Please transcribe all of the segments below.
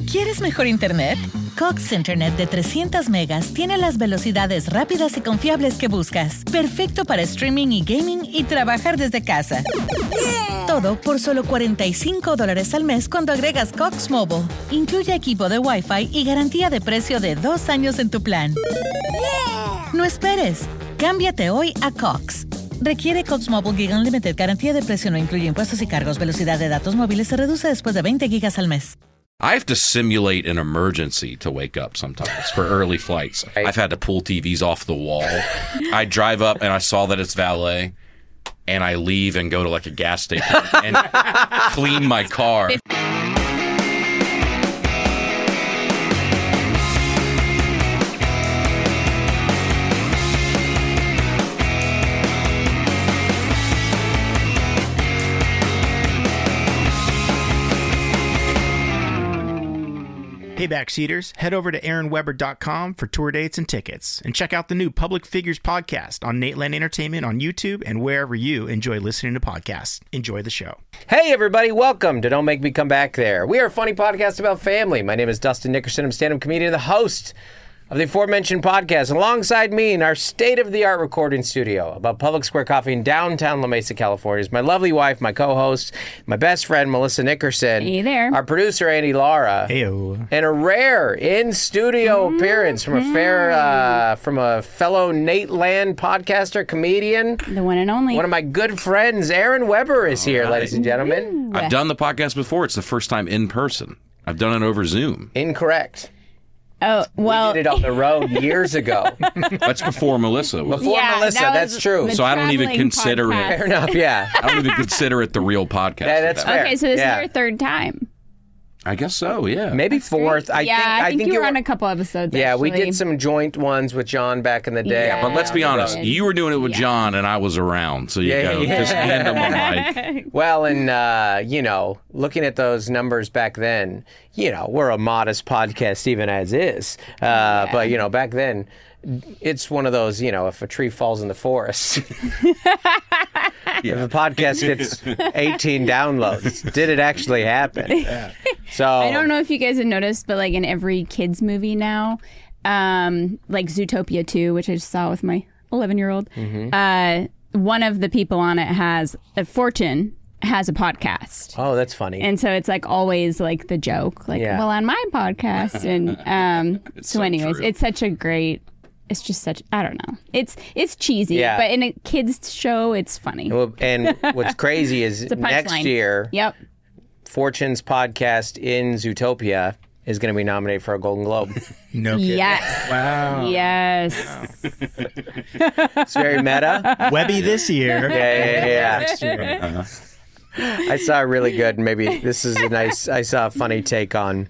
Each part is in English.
¿Quieres mejor internet? Cox Internet de 300 megas tiene las velocidades rápidas y confiables que buscas. Perfecto para streaming y gaming y trabajar desde casa. Todo por solo $45 al mes cuando agregas Cox Mobile. Incluye equipo de Wi-Fi y garantía de precio de 2 años en tu plan. No esperes. Cámbiate hoy a Cox. Requiere Cox Mobile Gig Unlimited. Garantía de precio no incluye impuestos y cargos. Velocidad de datos móviles se reduce después de 20 gigas al mes. I have to simulate an emergency to wake up sometimes for early flights. I've had to pull TVs off the wall. I drive up and I saw that it's valet, and I leave and go to like a gas station and clean my car. Hey, Backseaters, head over to AaronWeber.com for tour dates and tickets, and check out the new Public Figures podcast on Nateland Entertainment on YouTube and wherever you enjoy listening to podcasts. Enjoy the show. Hey, everybody, welcome to Don't Make Me Come Back There. We are a funny podcast about family. My name is Dustin Nickerson. I'm a stand-up comedian and the host of the aforementioned podcast. Alongside me in our state-of-the-art recording studio above Public Square Coffee in downtown La Mesa, California is my lovely wife, my co-host, my best friend, Melissa Nickerson. Hey there. Our producer, Andy Lara. Heyo. And a rare in-studio appearance from a fellow Nateland podcaster, comedian. The one and only. One of my good friends, Aaron Weber, is here, ladies and gentlemen. I've done the podcast before. It's the first time in person. I've done it over Zoom. Incorrect. Oh, well. We did it on the road years ago. That's before Melissa. Before Melissa, that's true. So I don't even consider podcast. Fair enough, yeah. I don't even consider it the real podcast. Yeah, that's fair. Okay, so this Yeah. is your third time. I guess so, yeah. Maybe fourth. I think you were on a couple episodes. Yeah, we actually. did some joint ones with John back in the day. Yeah. But let's be honest, Yeah. you were doing it with John and I was around. So you go, just hand him a mic. Well, and, looking at those numbers back then, we're a modest podcast even as is. But, back then, it's one of those, if a tree falls in the forest. If a podcast gets 18 downloads, did it actually happen? Yeah. So I don't know if you guys have noticed, but like in every kids movie now, like Zootopia 2, which I just saw with my 11-year-old, one of the people on it has Fortune has a podcast. Oh, that's funny. And so it's like always like the joke, like, well, on my podcast. And so anyways, true. it's such a great, it's just such, I don't know. It's cheesy, Yeah. but in a kids show, it's funny. Well, and what's crazy is It's a next punchline. year, Yep. Fortune's podcast in Zootopia is going to be nominated for a Golden Globe. No kidding. Yes. Wow. Yes. It's very meta. Webby this year. Yeah. Next year. I saw a really good, maybe this is a nice, I saw a funny take on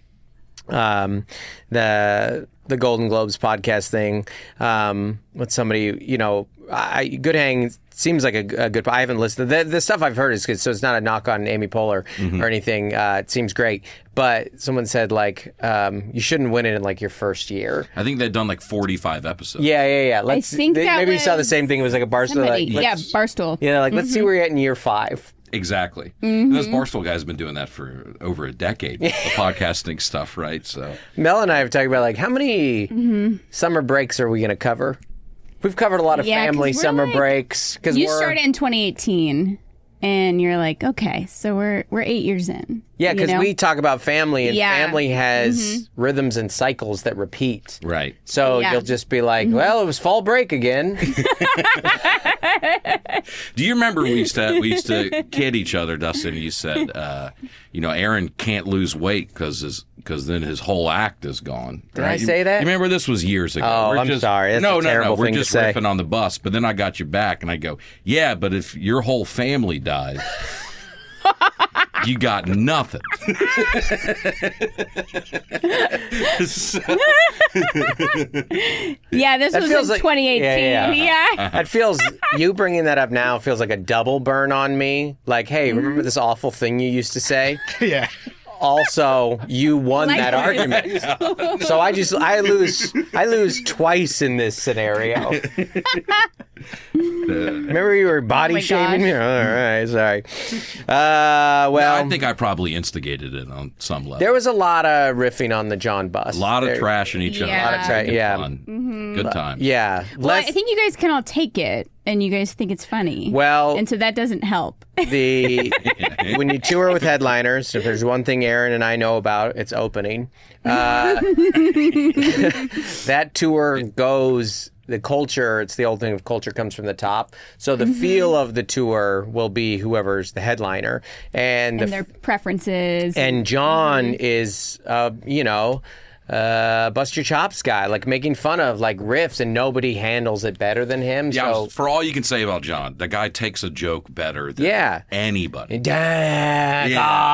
the Golden Globes podcast thing with somebody, Good Hang seems like a good, I haven't listened. The stuff I've heard is good, so it's not a knock on Amy Poehler or anything. It seems great. But someone said, you shouldn't win it in, your first year. I think they've done 45 episodes. Yeah. I think that maybe you saw the was same thing. It was like a Barstool. Somebody, yeah, let's- Barstool. Yeah, let's see where you're at in year 5. Exactly. Those Barstool guys have been doing that for over a decade, the podcasting stuff, right? So Mel and I have talked about, how many summer breaks are we going to cover? We've covered a lot of Yeah, 'cause family we're summer breaks. Cause You we're, started in 2018, and you're like, okay, so we're 8 years in. Yeah, because you know? we talk about family, and Yeah. family has rhythms and cycles that repeat. right. So Yeah. you'll just be like, well, it was fall break again. Do you remember we used to kid each other, Dustin? You said, Aaron can't lose weight because then his whole act is gone. Did I say that? You remember this was years ago? Oh, I'm sorry. That's no, a terrible We're thing to just say. riffing on the bus. But then I got you back, and I go, yeah, but if your whole family died, you got nothing. Yeah, this That was feels in like- 2018. yeah. Yeah. It feels, you bringing that up now feels like a double burn on me. Like, hey, remember this awful thing you used to say? Yeah. Also, you won that argument. So I lose twice in this scenario. Remember you were body my shaming me? gosh. All right, sorry. I think I probably instigated it on some level. There was a lot of riffing on the John bus. A lot of trashing each other. Yeah. A lot of tra- Good yeah. fun. Good time. Yeah. Well, I think you guys can all take it, and you guys think it's funny. Well- and so that doesn't help. When you tour with headliners, if there's one thing Aaron and I know about, it's opening. That tour goes. The culture, it's the old thing of culture comes from the top. So the feel of the tour will be whoever's the headliner. And Their preferences. And John is, bust your chops guy, like making fun of like riffs, and nobody handles it better than him. Yeah, So for all you can say about John, the guy takes a joke better than anybody. Dad,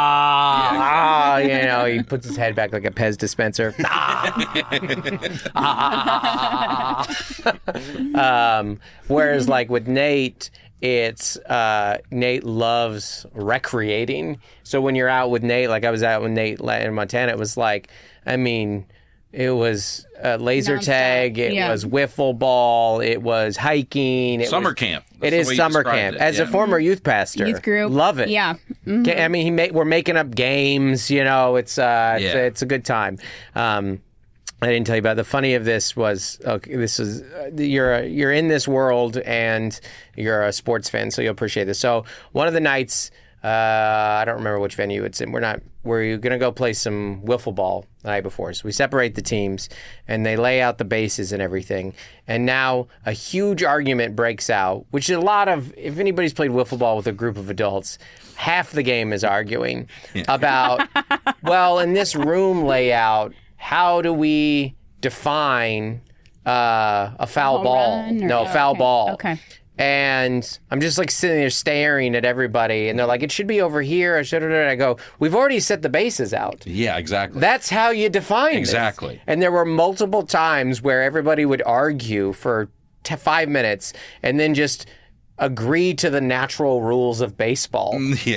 he puts his head back like a Pez dispenser. Whereas like with Nate, it's Nate loves recreating. So when you're out with Nate, like I was out with Nate in Montana, it was like, it was laser Nonstop. tag, it Yeah. was wiffle ball, it was hiking. Summer camp. It That's the is way you summer described camp. it. As a former youth pastor, Youth group. love it. Yeah. I mean, we're making up games. It's a good time. I didn't tell you about the funny of this was this is you're in this world and you're a sports fan, so you'll appreciate this. So one of the nights, I don't remember which venue it's in. We're gonna go play some wiffle ball the night before. So we separate the teams and they lay out the bases and everything. And now a huge argument breaks out, which is a lot of, if anybody's played wiffle ball with a group of adults, half the game is arguing about, well, in this room layout, how do we define a foul Home ball? run or- No, foul okay. ball. Okay. And I'm just like sitting there staring at everybody, and they're like, "It should be over here." I go, "We've already set the bases out. Yeah, exactly. That's how you define this." Exactly. And there were multiple times where everybody would argue for 5 minutes, and then just agree to the natural rules of baseball.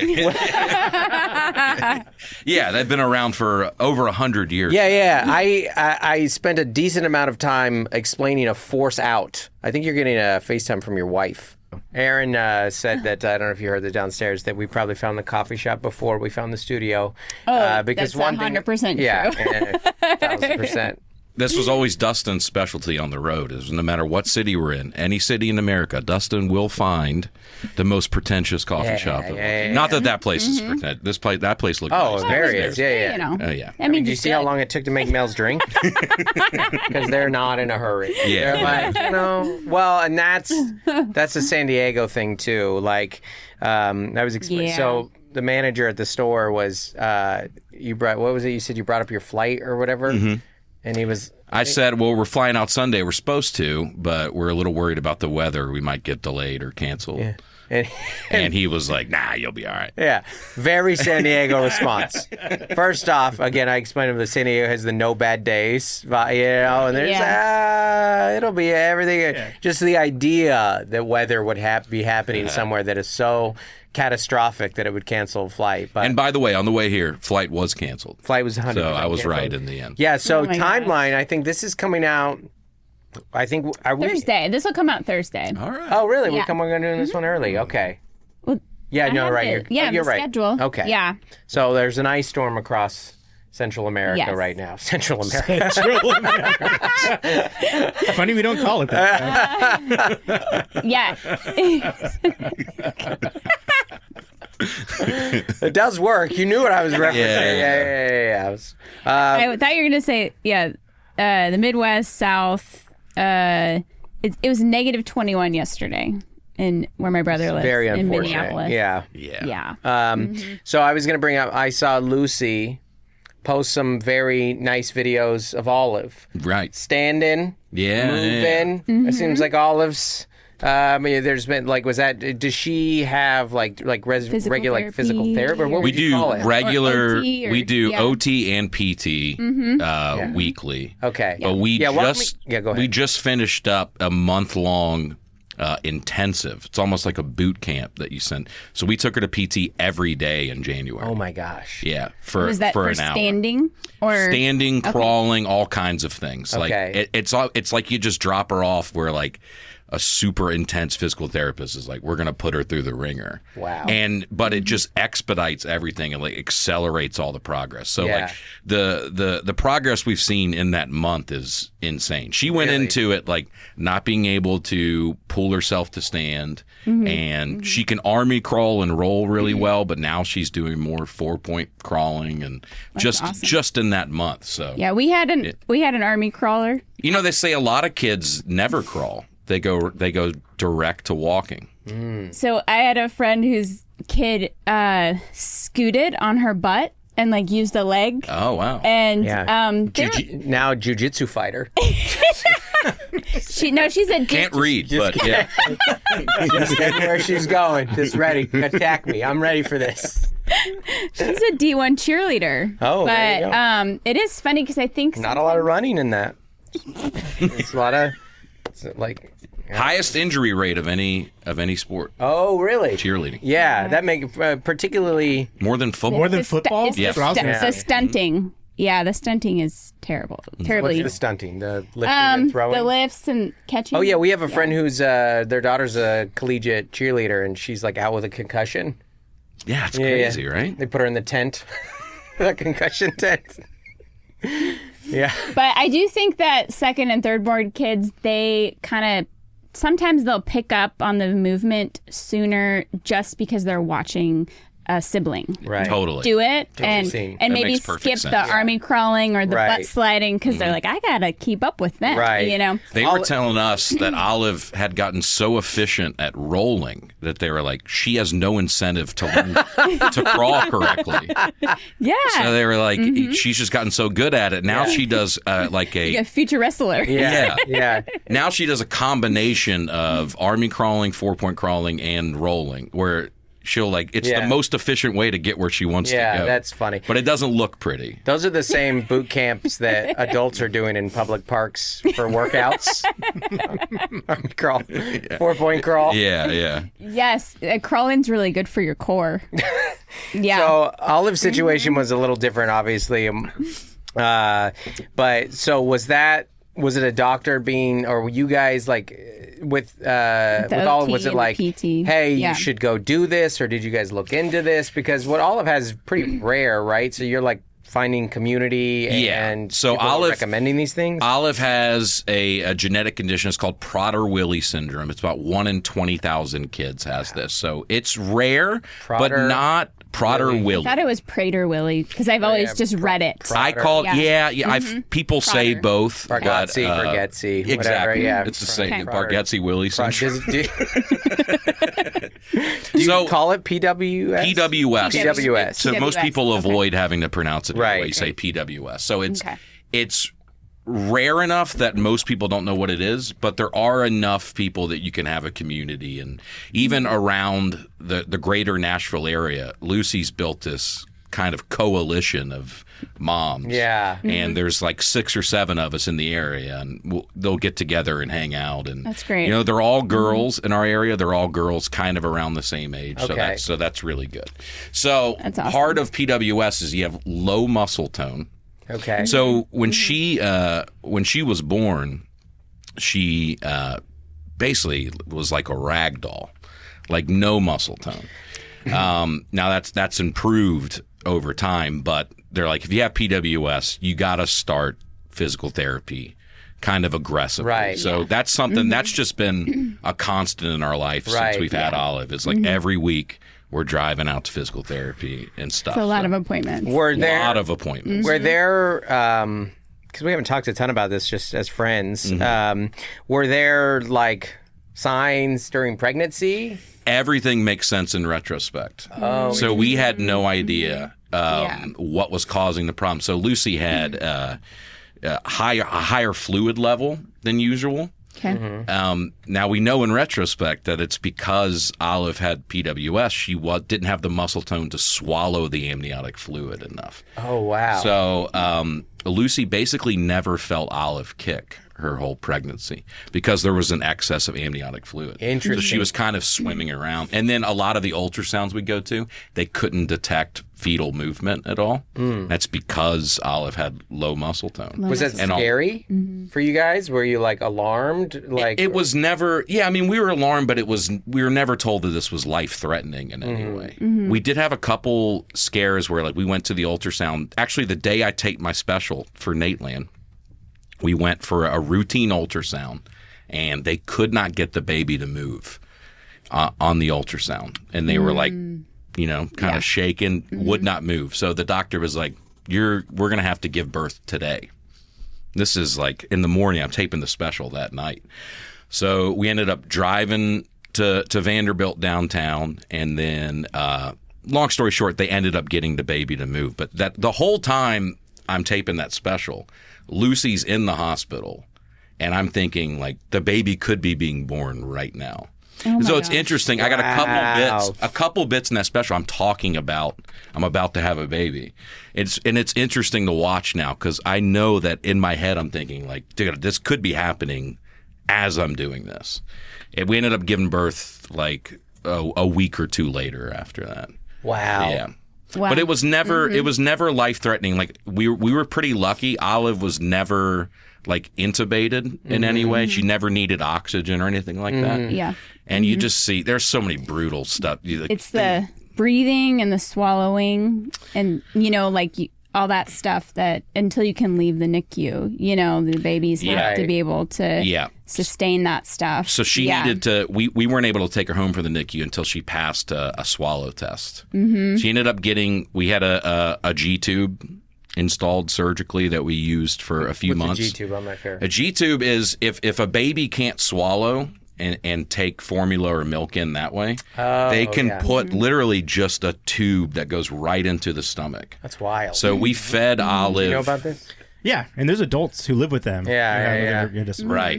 Yeah, they've been around for over 100 years. Yeah. I spent a decent amount of time explaining a force out. I think you're getting a FaceTime from your wife. Aaron said that, I don't know if you heard that downstairs, that we probably found the coffee shop before we found the studio. Because that's one thing, 100% yeah, true. 1,000%. This was always Dustin's specialty on the road. Is no matter what city we're in, any city in America, Dustin will find the most pretentious coffee shop. yeah. Not that place is pretentious. That place looked Oh, nice. very is. Yeah. You know. Oh, yeah. I mean, Do you just see how long it took to make Mel's drink? Because they're not in a hurry. Yeah. They're like, well, and that's a San Diego thing too. Like, I was explaining. Yeah. So the manager at the store was, what was it? You said you brought up your flight or whatever, and he was. I said, well, we're flying out Sunday. We're supposed to, but we're a little worried about the weather. We might get delayed or canceled. Yeah. And he was like, nah, you'll be all right. Yeah, very San Diego response. First off, again, I explained to him that San Diego has the no bad days, and there's it'll be everything. Yeah. Just the idea that weather would be happening somewhere that is so catastrophic that it would cancel a flight. But And by the way, on the way here, flight was canceled. flight was 100%. So I was canceled. right in the end. Yeah. So my timeline. I think this is coming out. I think are we? Thursday. This will come out Thursday. All right. Oh, really? Yeah. We're going to do this one early. Okay. Well, Yeah. I No. have Right. it. You're, Yeah, you're the right. schedule. Okay. Yeah. So there's an ice storm across Central America Yes. right now. Central America. Funny we don't call it that. Yeah. It does work. You knew what I was referencing. Yeah. I was, I thought you were going to say, the Midwest, South. It was negative 21 yesterday in where my brother lives. very in unfortunate. Minneapolis. Yeah. Yeah. So I was going to bring up, I saw Lucy post some very nice videos of Olive. Right. Standing, Yeah. moving. It seems like Olive's. There's been does she have Physical regular therapy physical therapy? Or what We would you do call it? regular. Or OT or- we do yeah. OT and PT weekly. Okay. But we Yeah, why don't just go ahead. we just finished up a month-long intensive. It's almost like a boot camp that you send. So we took her to PT every day in January. Oh my gosh. Yeah, for Was that for an hour. standing or Standing, crawling, all kinds of things. Okay. Like it's like you just drop her off where like a super intense physical therapist is like, we're going to put her through the ringer. Wow. But it just expedites everything and like accelerates all the progress. So Yeah. like the progress we've seen in that month is insane. She went Really? into it like not being able to pull herself to stand, and she can army crawl and roll really well, but now she's doing more 4-point crawling and just in that month. So Yeah, we had an army crawler. you know, they say a lot of kids never crawl. They go direct to walking. So I had a friend whose kid scooted on her butt and like used a leg. Oh wow. And Yeah. they Now jiu-jitsu fighter. she's a Can't read, but yeah. Just where she's going. Just ready. Attack me. I'm ready for this. she's a D1 cheerleader. Oh, but there you go. it is funny because I think Not a lot of running in that. It's a lot of like. Highest injury rate of any sport. Oh, really? Cheerleading. Yeah, that make particularly. More than football. More than football? It's Yeah. That's what I was gonna the say. stunting. Yeah, the stunting is terrible. Terribly. What's the stunting? The lifting and throwing. the lifts and catching. Oh yeah, we have a friend who's their daughter's a collegiate cheerleader, and she's like out with a concussion. Yeah, it's Yeah, crazy, yeah. right? They put her in the tent, the concussion tent. Yeah. But I do think that second and third board kids, they kind of sometimes they'll pick up on the movement sooner just because they're watching a sibling Right. Totally. do it Scene. and That maybe makes perfect skip sense. the army crawling or the Right. butt sliding because they're like, I gotta keep up with them, Right. you know. They were telling us that Olive had gotten so efficient at rolling that they were like, she has no incentive to learn to crawl correctly. Yeah, So they were like, she's just gotten so good at it. Now she does like a future wrestler. Yeah. Yeah. now she does a combination of army crawling, 4-point crawling, and rolling, where she'll like it's Yeah. the most efficient way to get where she wants to Yeah, go. that's funny. But it doesn't look pretty. Those are the same boot camps that adults are doing in public parks for workouts. Crawl, 4-point crawl. Yeah, yeah. Yes, crawling's really good for your core. Yeah. So Olive's situation was a little different, obviously. But so was it a doctor being, or were you guys like with Olive? OT Was it and the like, PT. hey, Yeah. you should go do this, or did you guys look into this? Because what Olive has is pretty rare, right? So you're like finding community Yeah. and So people are Olive- recommending these things. Olive has a genetic condition. It's called Prader-Willi syndrome. It's about 1 in 20,000 kids has this. So it's rare, but Prader- not Prader-Willi. I thought it was Prader Willi because I've always just read it. I call it, Yeah. people say Prader. both. but, Bargatze, Bargatze, whatever, exactly. yeah. It's the same. Okay. Bargatze-Willi syndrome. Do you So- call it PWS? PWS. PWS. So most PWS, people okay. avoid having to pronounce it Right. that way. You say PWS. So Okay. it's rare enough that most people don't know what it is, but there are enough people that you can have a community. And even around the greater Nashville area, Lucy's built this kind of coalition of moms. Yeah. And there's like 6 or 7 of us in the area, and they'll get together and hang out. And That's great. You know, they're all girls in our area. They're all girls kind of around the same age. Okay. So that's really good. So That's awesome. part of PWS is you have low muscle tone. Okay. So when she was born, she basically was like a rag doll, like no muscle tone. Now that's improved over time, but they're like, if you have PWS, you got to start physical therapy kind of aggressively. Right. So that's something that's just been a constant in our life Right, since we've had Olive. It's like every week we're driving out to physical therapy and stuff. It's a lot of appointments. Were a there lot of appointments. Were there, because we haven't talked a ton about this just as friends, were there like signs during pregnancy? Everything makes sense in retrospect. So we had no idea what was causing the problem. So Lucy had a higher fluid level than usual. Okay. Now we know in retrospect that it's because Olive had PWS. She didn't have the muscle tone to swallow the amniotic fluid enough. Oh, wow. So Lucy basically never felt Olive kick her whole pregnancy because there was an excess of amniotic fluid. Interesting. So she was kind of swimming around. And then a lot of the ultrasounds we go to, they couldn't detect fetal movement at all. That's because Olive had low muscle tone. Was that scary for you guys? Were you like alarmed? Like it was never. Yeah, I mean, we were alarmed, but we were never told that this was life threatening in any way. We did have a couple scares where like we went to the ultrasound. Actually, the day I taped my special for Nateland, we went for a routine ultrasound, and they could not get the baby to move on the ultrasound, and they were like, kind of shaking, would not move. So the doctor was like, we're going to have to give birth today. This is like in the morning. I'm taping the special that night. So we ended up driving to Vanderbilt downtown. And then, long story short, they ended up getting the baby to move. But that the whole time I'm taping that special, Lucy's in the hospital. And I'm thinking like the baby could be being born right now. So it's interesting. I got a couple bits in that special. I'm about to have a baby. It's interesting to watch now because I know that in my head I'm thinking like, dude, this could be happening as I'm doing this. And we ended up giving birth like a week or two later after that. Wow. Yeah. Wow. But it was never life threatening. Like we were pretty lucky. Olive was never like intubated in any way. She never needed oxygen or anything like that. Yeah. And you just see there's so many brutal stuff. It's the breathing and the swallowing and, all that stuff that until you can leave the NICU, the babies have to be able to sustain that stuff. So she needed to, we weren't able to take her home from the NICU until she passed a swallow test. She ended up we had a G-tube installed surgically that we used for a few months. What's a G-tube? I'm not sure. A G-tube is if a baby can't swallow and take formula or milk in that way, they can put literally just a tube that goes right into the stomach. That's wild. So we fed Olive. You know about this? Yeah, and there's adults who live with them. Yeah. Right.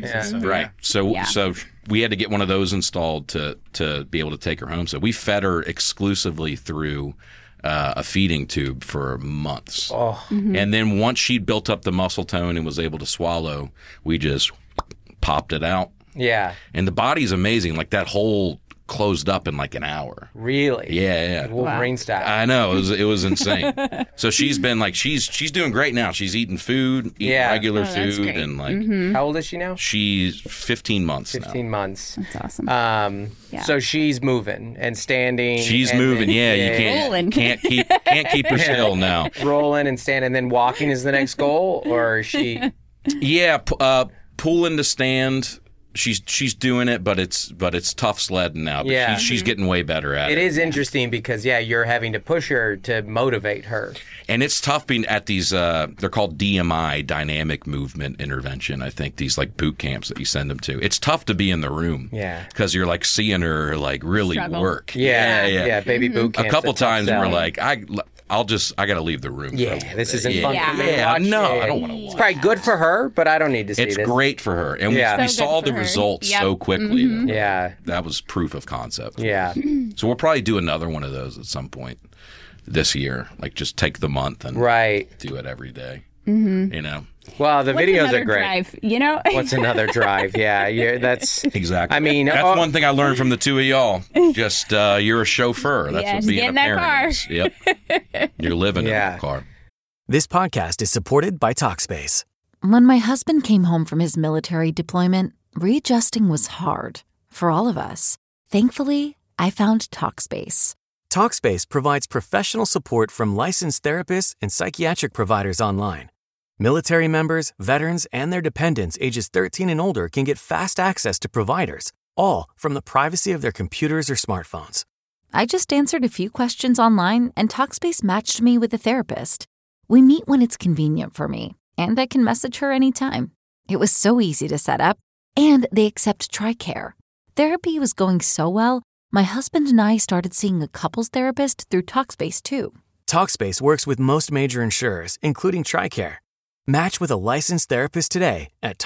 So we had to get one of those installed to be able to take her home. So we fed her exclusively through a feeding tube for months. And then once she'd built up the muscle tone and was able to swallow, we just popped it out. Yeah. And the body's amazing. Like that hole closed up in like an hour. Really? Yeah. Like Wolverine style. I know. It was insane. So she's been like she's doing great now. She's eating food, regular food, and like How old is she now? She's 15 months 15 months. That's awesome. So she's moving and standing. She's moving. You can't keep her still now. Rolling and standing, and then walking is the next goal, or is she? Yeah, pulling to stand. She's doing it, but it's tough sledding now. But she's getting way better at it. It is interesting because you're having to push her to motivate her, and it's tough being at these. They're called DMI, dynamic movement intervention. I think these like boot camps that you send them to. It's tough to be in the room, because you're like seeing her like really struggle. work. Yeah, baby boot camp. A couple times we're like, I got to leave the room. This isn't fun for me to watch. No, I don't want to watch. It's probably good for her, but I don't need to see this. It's great for her. And we saw the results so quickly. That was proof of concept. Yeah. So we'll probably do another one of those at some point this year. Like just take the month and do it every day. Well, the videos are great. Drive, What's another drive? That's exactly. I mean, that's one thing I learned from the two of y'all. Just you're a chauffeur. That's what being a parent is. Yep. You're living in that car. This podcast is supported by Talkspace. When my husband came home from his military deployment, readjusting was hard for all of us. Thankfully, I found Talkspace. Talkspace provides professional support from licensed therapists and psychiatric providers online. Military members, veterans, and their dependents ages 13 and older can get fast access to providers, all from the privacy of their computers or smartphones. I just answered a few questions online, and Talkspace matched me with a therapist. We meet when it's convenient for me, and I can message her anytime. It was so easy to set up, and they accept TRICARE. Therapy was going so well, my husband and I started seeing a couples therapist through Talkspace, too. Talkspace works with most major insurers, including TRICARE. Match with a licensed therapist today at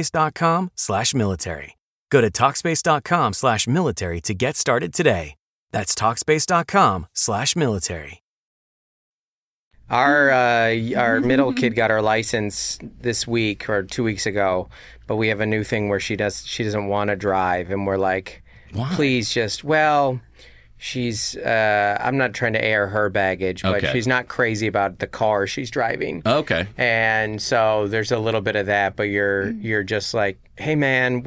Talkspace.com/military. Go to Talkspace.com/military to get started today. That's Talkspace.com/military. Our middle kid got her license this week or 2 weeks ago, but we have a new thing where she doesn't want to drive, and we're like, please just she's I'm not trying to air her baggage, but she's not crazy about the car she's driving. Okay. And so there's a little bit of that, but you're just like, hey man,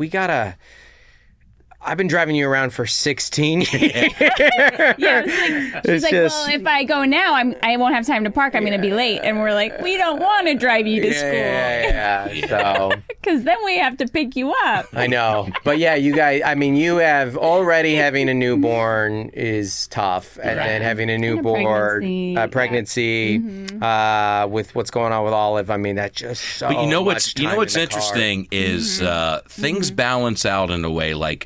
I've been driving you around for 16 years. Yeah, she's like, well, if I go now, I won't have time to park. I'm going to be late. And we're like, we don't want to drive you to school. Yeah. So, because then we have to pick you up. I know. But yeah, you guys, I mean, you have already having a newborn is tough. And then having a newborn, pregnancy with what's going on with Olive, I mean, that just so But you know much time what's in the interesting is things balance out in a way like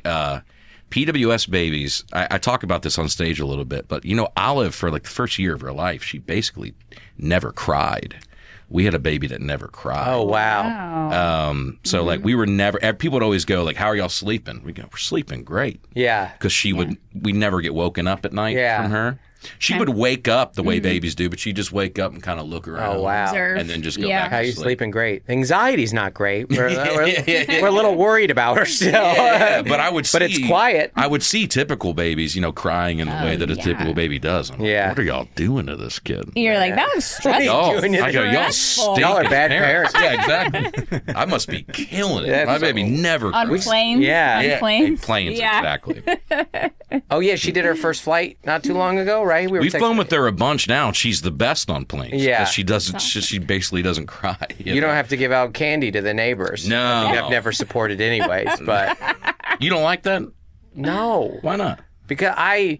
PWS babies. I talk about this on stage a little bit, but Olive, for like the first year of her life, she basically never cried. We had a baby that never cried. Oh, wow. So like we were never, people would always go like, how are y'all sleeping? We go, we're sleeping great. Yeah. Because we never get woken up at night from her. She would wake up the way babies do, but she'd just wake up and kind of look around. Oh, wow. Observe. And then just go back to How you sleep. sleeping? Great. Anxiety's not great. We're a little worried about her still. But I would see. But it's quiet. I would see typical babies, crying in the way that a typical baby does. I'm like, what are y'all doing to this kid? You're like, that was stressful. I go, y'all stink. Y'all are bad parents. Yeah, exactly. I must be killing it. That's My baby never On cries. planes? Yeah. On planes? Planes, Yeah. exactly. Oh, yeah. She did her first flight not too long ago, right? We've flown with her a bunch now, and she's the best on planes. Yeah. 'Cause she doesn't. She basically doesn't cry. You don't have to give out candy to the neighbors. No. I mean, I've never supported anyways, but You don't like that? no. Why not? Because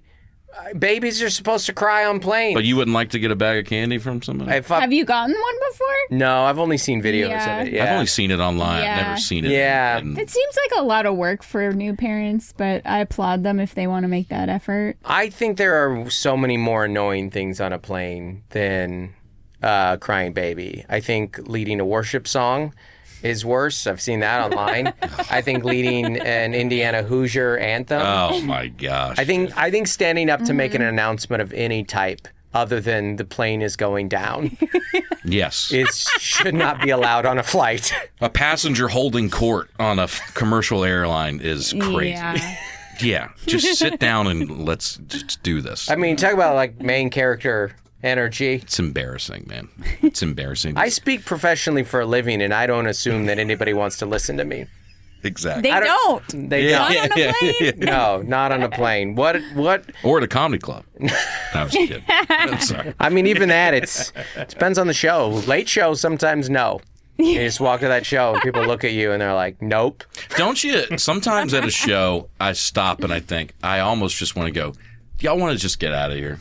babies are supposed to cry on planes. But you wouldn't like to get a bag of candy from somebody? Have you gotten one before? No, I've only seen videos of it. Yeah. I've only seen it online. Yeah. I've never seen it. Yeah. It seems like a lot of work for new parents, but I applaud them if they want to make that effort. I think there are so many more annoying things on a plane than crying baby. I think leading a worship song is worse. I've seen that online. I think leading an Indiana Hoosier anthem. Oh my gosh. I think standing up to make an announcement of any type other than the plane is going down Yes. should not be allowed on a flight. A passenger holding court on a commercial airline is crazy. Yeah. Yeah. Just sit down and let's just do this. I mean, talk about like main character energy. It's embarrassing, man. It's embarrassing. I speak professionally for a living, and I don't assume that anybody wants to listen to me. Exactly. They don't. They Not don't. on a plane? No, not on a plane. What? Or at a comedy club. No, I was kidding. I'm sorry. I mean, even that, it depends on the show. Late show, sometimes no. You just walk to that show, and people look at you, and they're like, nope. Don't you? Sometimes at a show, I stop and I think, I almost just want to go, y'all want to just get out of here?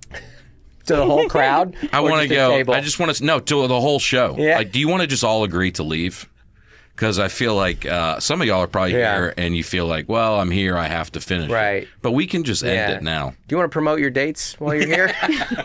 To the whole crowd? I Or want to just the go. table? I just want to no to the whole show. Yeah. Like, do you want to just all agree to leave? Because I feel like some of y'all are probably here, and you feel like, well, I'm here, I have to finish. Right. It. But we can just end Yeah. it now. Do you want to promote your dates while you're here?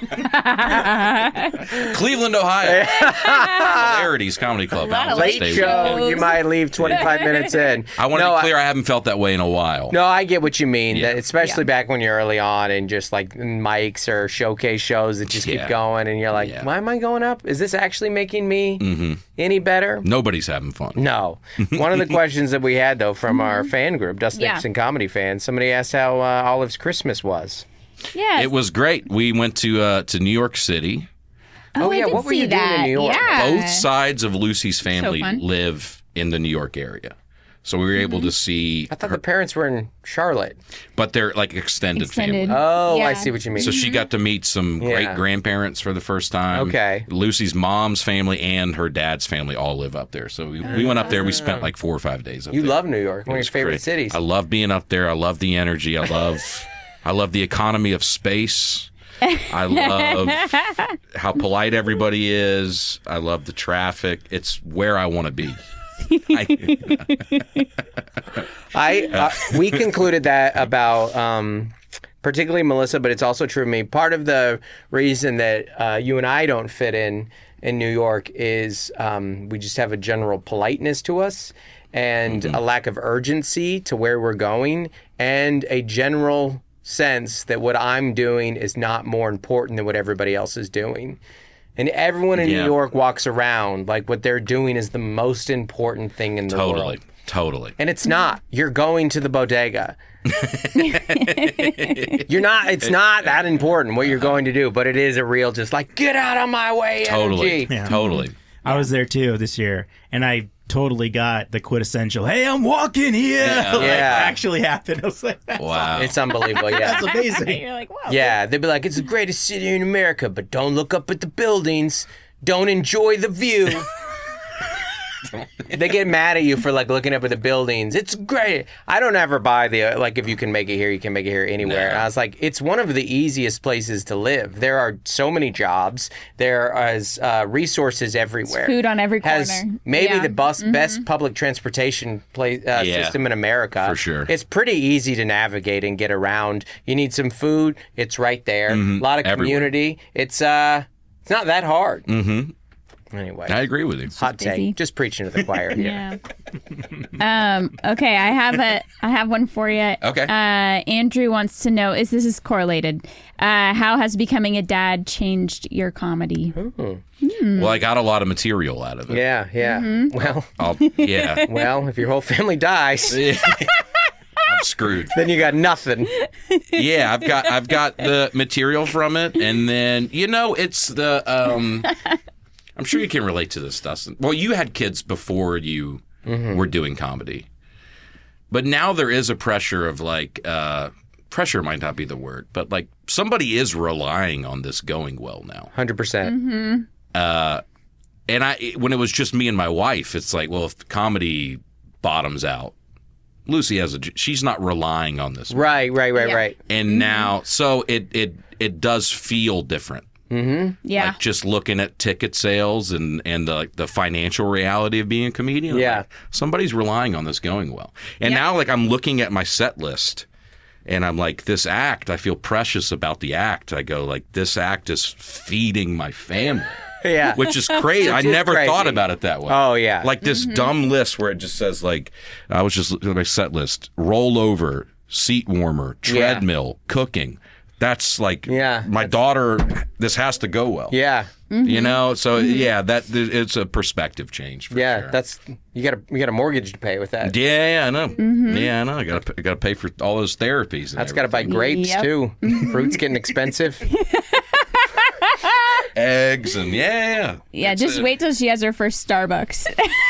Cleveland, Ohio. Hilarities Comedy Club. Late Stay show, with me. you might leave 25 minutes in. I want to be clear. I haven't felt that way in a while. No, I get what you mean. Yeah. That especially back when you're early on and just like mics or showcase shows that just keep Yeah. going, and you're like, Yeah. why am I going up? Is this actually making me any better? Nobody's having fun. No. One of the questions that we had, though, from our fan group, Dustin Yeah. Nixon Comedy Fans, somebody asked how Olive's Christmas was. Yes. It was great. We went to New York City. Oh, I yeah, did what were see you doing in that. New York? Yeah. Both sides of Lucy's family fun. live in the New York area. So we were able to see I thought her, the parents were in Charlotte. but they're like extended family. Oh, I Yeah. see what you mean. So she got to meet some great grandparents for the first time. Okay. Lucy's mom's family and her dad's family all live up there. So we went up there. We spent like 4 or 5 days up You there. love New York, one It of was your favorite great. cities. I love being up there. I love the energy. I love the economy of space. I love how polite everybody is. I love the traffic. It's where I want to be. We concluded that about particularly Melissa, but it's also true of me. Part of the reason that you and I don't fit in New York is we just have a general politeness to us and a lack of urgency to where we're going and a general sense that what I'm doing is not more important than what everybody else is doing. And everyone in New Yeah. York walks around like what they're doing is the most important thing in the world. Totally. And it's not. You're going to the bodega. You're not. It's not that important what you're going to do, but it is a real just like, get out of my way Totally. energy. Yeah. Totally. I was there too this year, and I totally got the quintessential, hey, I'm walking here. Yeah. Like, Yeah. actually happened. I was like, that's Wow. It's unbelievable. Yeah. That's amazing. You're like, wow. Yeah, they'd be like, it's the greatest city in America, but don't look up at the buildings. Don't enjoy the view. They get mad at you for like looking up at the buildings. It's great. I don't ever buy the like if you can make it here, you can make it here anywhere. No. And I was like, it's one of the easiest places to live. There are so many jobs. There is resources everywhere. Food on every corner. Has maybe Yeah. the best public transportation Yeah, system in America. for sure. It's pretty easy to navigate and get around. You need some food, it's right there. A lot of Everywhere. community. It's not that hard. Mm-hmm. Anyway, I agree with you. hot busy. take. Just preaching to the choir here. Yeah. Okay, I have one for you. Okay. Andrew wants to know, this is correlated. How has becoming a dad changed your comedy? Well, I got a lot of material out of it. Yeah, yeah. Well, Yeah. well, if your whole family dies, I'm screwed. then you got nothing. Yeah, I've got the material from it, and then it's the. I'm sure you can relate to this, Dustin. Well, you had kids before you were doing comedy, but now there is a pressure of like pressure might not be the word, but like somebody is relying on this going well now. 100%. And when it was just me and my wife, it's like, well, if the comedy bottoms out, Lucy she's not relying on this. Right. And now, so it does feel different. Yeah. Like just looking at ticket sales and the financial reality of being a comedian. I'm Yeah. like, somebody's relying on this going well. And now like I'm looking at my set list and I'm like, this act, I feel precious about the act. I go like, this act is feeding my family. Yeah. Which is crazy. I never crazy. thought about it that way. Oh, yeah. Like this dumb list where it just says like, I was just looking at my set list, rollover, seat warmer, treadmill, cooking. That's like, my daughter, this has to go well. Yeah. So it's a perspective change for sure. That's you got a mortgage to pay with that. Yeah, I know. Yeah, I know. I got to pay for all those therapies. That's got to buy grapes Yep. too. Fruit's getting expensive. eggs and Yeah, just wait till she has her first Starbucks.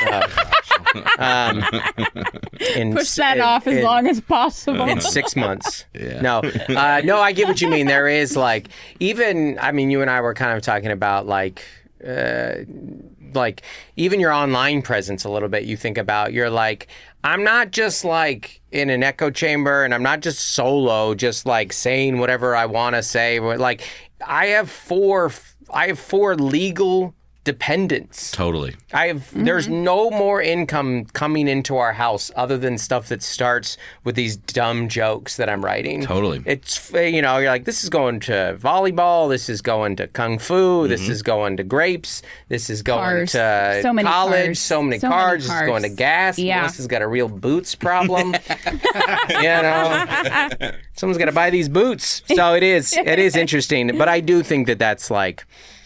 Push that off as long as possible. In 6 months. No, I get what you mean. There is like, even, I mean, you and I were kind of talking about like even your online presence a little bit. You think about, you're like, I'm not just like in an echo chamber and I'm not just solo, just like saying whatever I want to say. Like I have four legal dependents. Totally. There's no more income coming into our house other than stuff that starts with these dumb jokes that I'm writing. Totally. It's, you're like, this is going to volleyball, this is going to kung fu, this is going to grapes, this is going Cars. to So many college, cars. so many So many cars, this is cars. going to gas, Yeah. Melissa's got a real boots problem. Someone's got to buy these boots. So it is interesting, but I do think that's like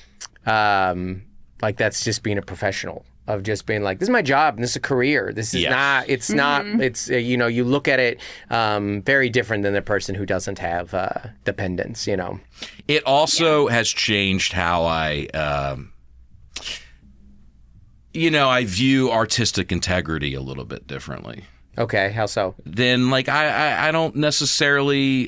that's just being a professional, of just being like, this is my job and this is a career. This is not, it's not, it's, you look at it very different than the person who doesn't have dependents, It also has changed how I view artistic integrity a little bit differently. Okay, how so? Then, like, I don't necessarily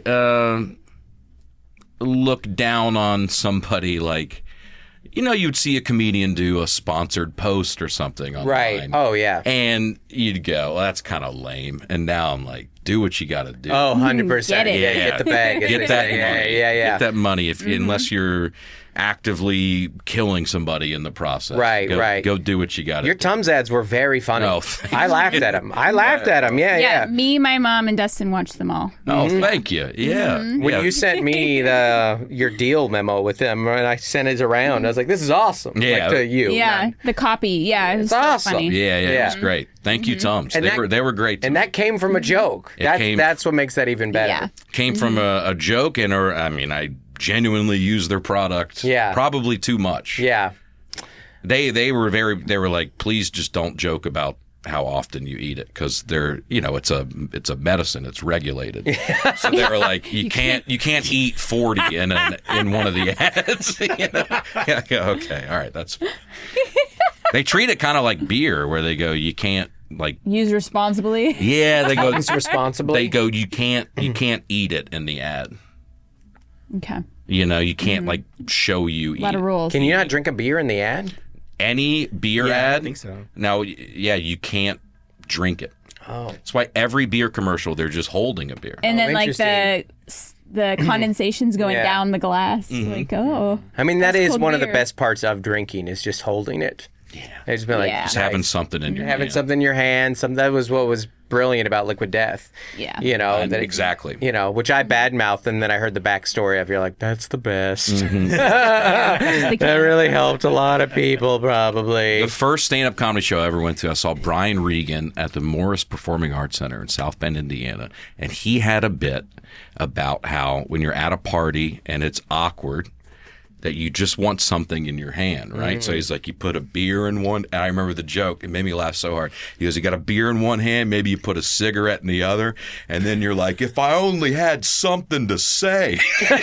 look down on somebody like, you'd see a comedian do a sponsored post or something online. Right. Oh, yeah. And you'd go, well, that's kind of lame. And now I'm like, do what you got to do. Oh, 100%. Get it. Yeah, get the bag. Get that money. Yeah. Get that money unless you're actively killing somebody in the process. Right, right. Go do what you got to do. Your Tums ads were very funny. Oh, thank I laughed at them. Yeah. Me, my mom, and Dustin watched them all. Oh, thank you. Yeah. When Yeah. you sent me your deal memo with them, and I sent it around, I was like, "This is awesome." Yeah. Like, to you. Yeah, the copy. Yeah, it was It's so awesome. funny. Yeah, it Yeah. was great. Thank you, Tums. And They were great. And that came from a joke. It came- That's what makes that even better. Yeah. Came from a joke, I genuinely use their product. Yeah. Probably too much. Yeah. They were like, please just don't joke about how often you eat it, because they're, it's a medicine, it's regulated. So they were like, you can't eat 40 in one of the ads. Yeah, okay, all right, that's fine. They treat it kind of like beer, where they go, you can't use responsibly. Yeah, they go Use responsibly. They go, you can't eat it in the ad. Okay. You can't show you eat. A lot of rules. Can you not drink a beer in the ad? Any beer Yeah, ad? I think so. Now, yeah, you can't drink it. Oh. That's why every beer commercial, they're just holding a beer. And then interesting. the condensation's going Yeah. down the glass. I mean, that That's is cold one of the beer. best parts of drinking, is just holding it. Yeah. It's been like Yeah. Just having something in your having hand. something in your hand. That was what was brilliant about Liquid Death. Yeah. Exactly. Which I badmouthed, and then I heard the backstory of, you're like, that's the best. Mm-hmm. That really helped a lot of people, probably. The first stand-up comedy show I ever went to, I saw Brian Regan at the Morris Performing Arts Center in South Bend, Indiana. And he had a bit about how when you're at a party and it's awkward, that you just want something in your hand, right? So he's like, you put a beer in one, and I remember the joke, it made me laugh so hard. He goes, you got a beer in one hand, maybe you put a cigarette in the other, and then you're like, if I only had something to say.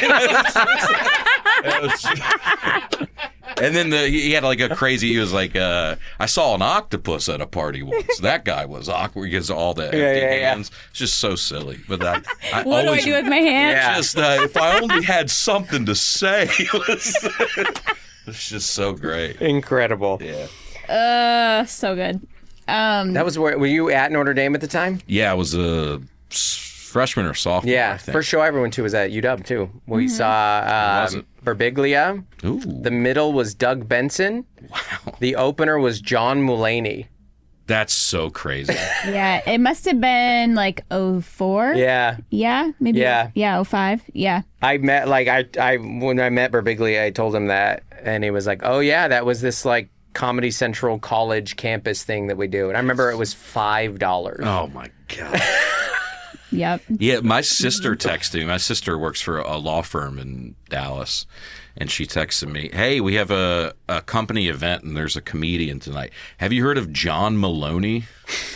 And then he had like a crazy, he was like, I saw an octopus at a party once. That guy was awkward because of all the empty hands. It's just so silly. But I What always, do I do with my hands? Yeah. just if I only had something to say. It's just so great. Incredible. Yeah. So good. That was were you at Notre Dame at the time? Yeah, I was a freshman or sophomore. Yeah. I think. First show I ever went to was at UW, too. We saw was it? Berbiglia. Ooh. The middle was Doug Benson. Wow. The opener was John Mulaney. That's so crazy. Yeah, it must have been like 04. Yeah. Yeah, maybe. Yeah. Yeah, 05. Yeah. I met, when I met Berbiglia, I told him that, and he was like, oh, yeah, that was this, Comedy Central college campus thing that we do. And I remember it was $5. Oh, my God. Yep. Yeah, my sister texted me. My sister works for a law firm in Dallas, and she texted me, hey, we have a company event, and there's a comedian tonight. Have you heard of John Maloney?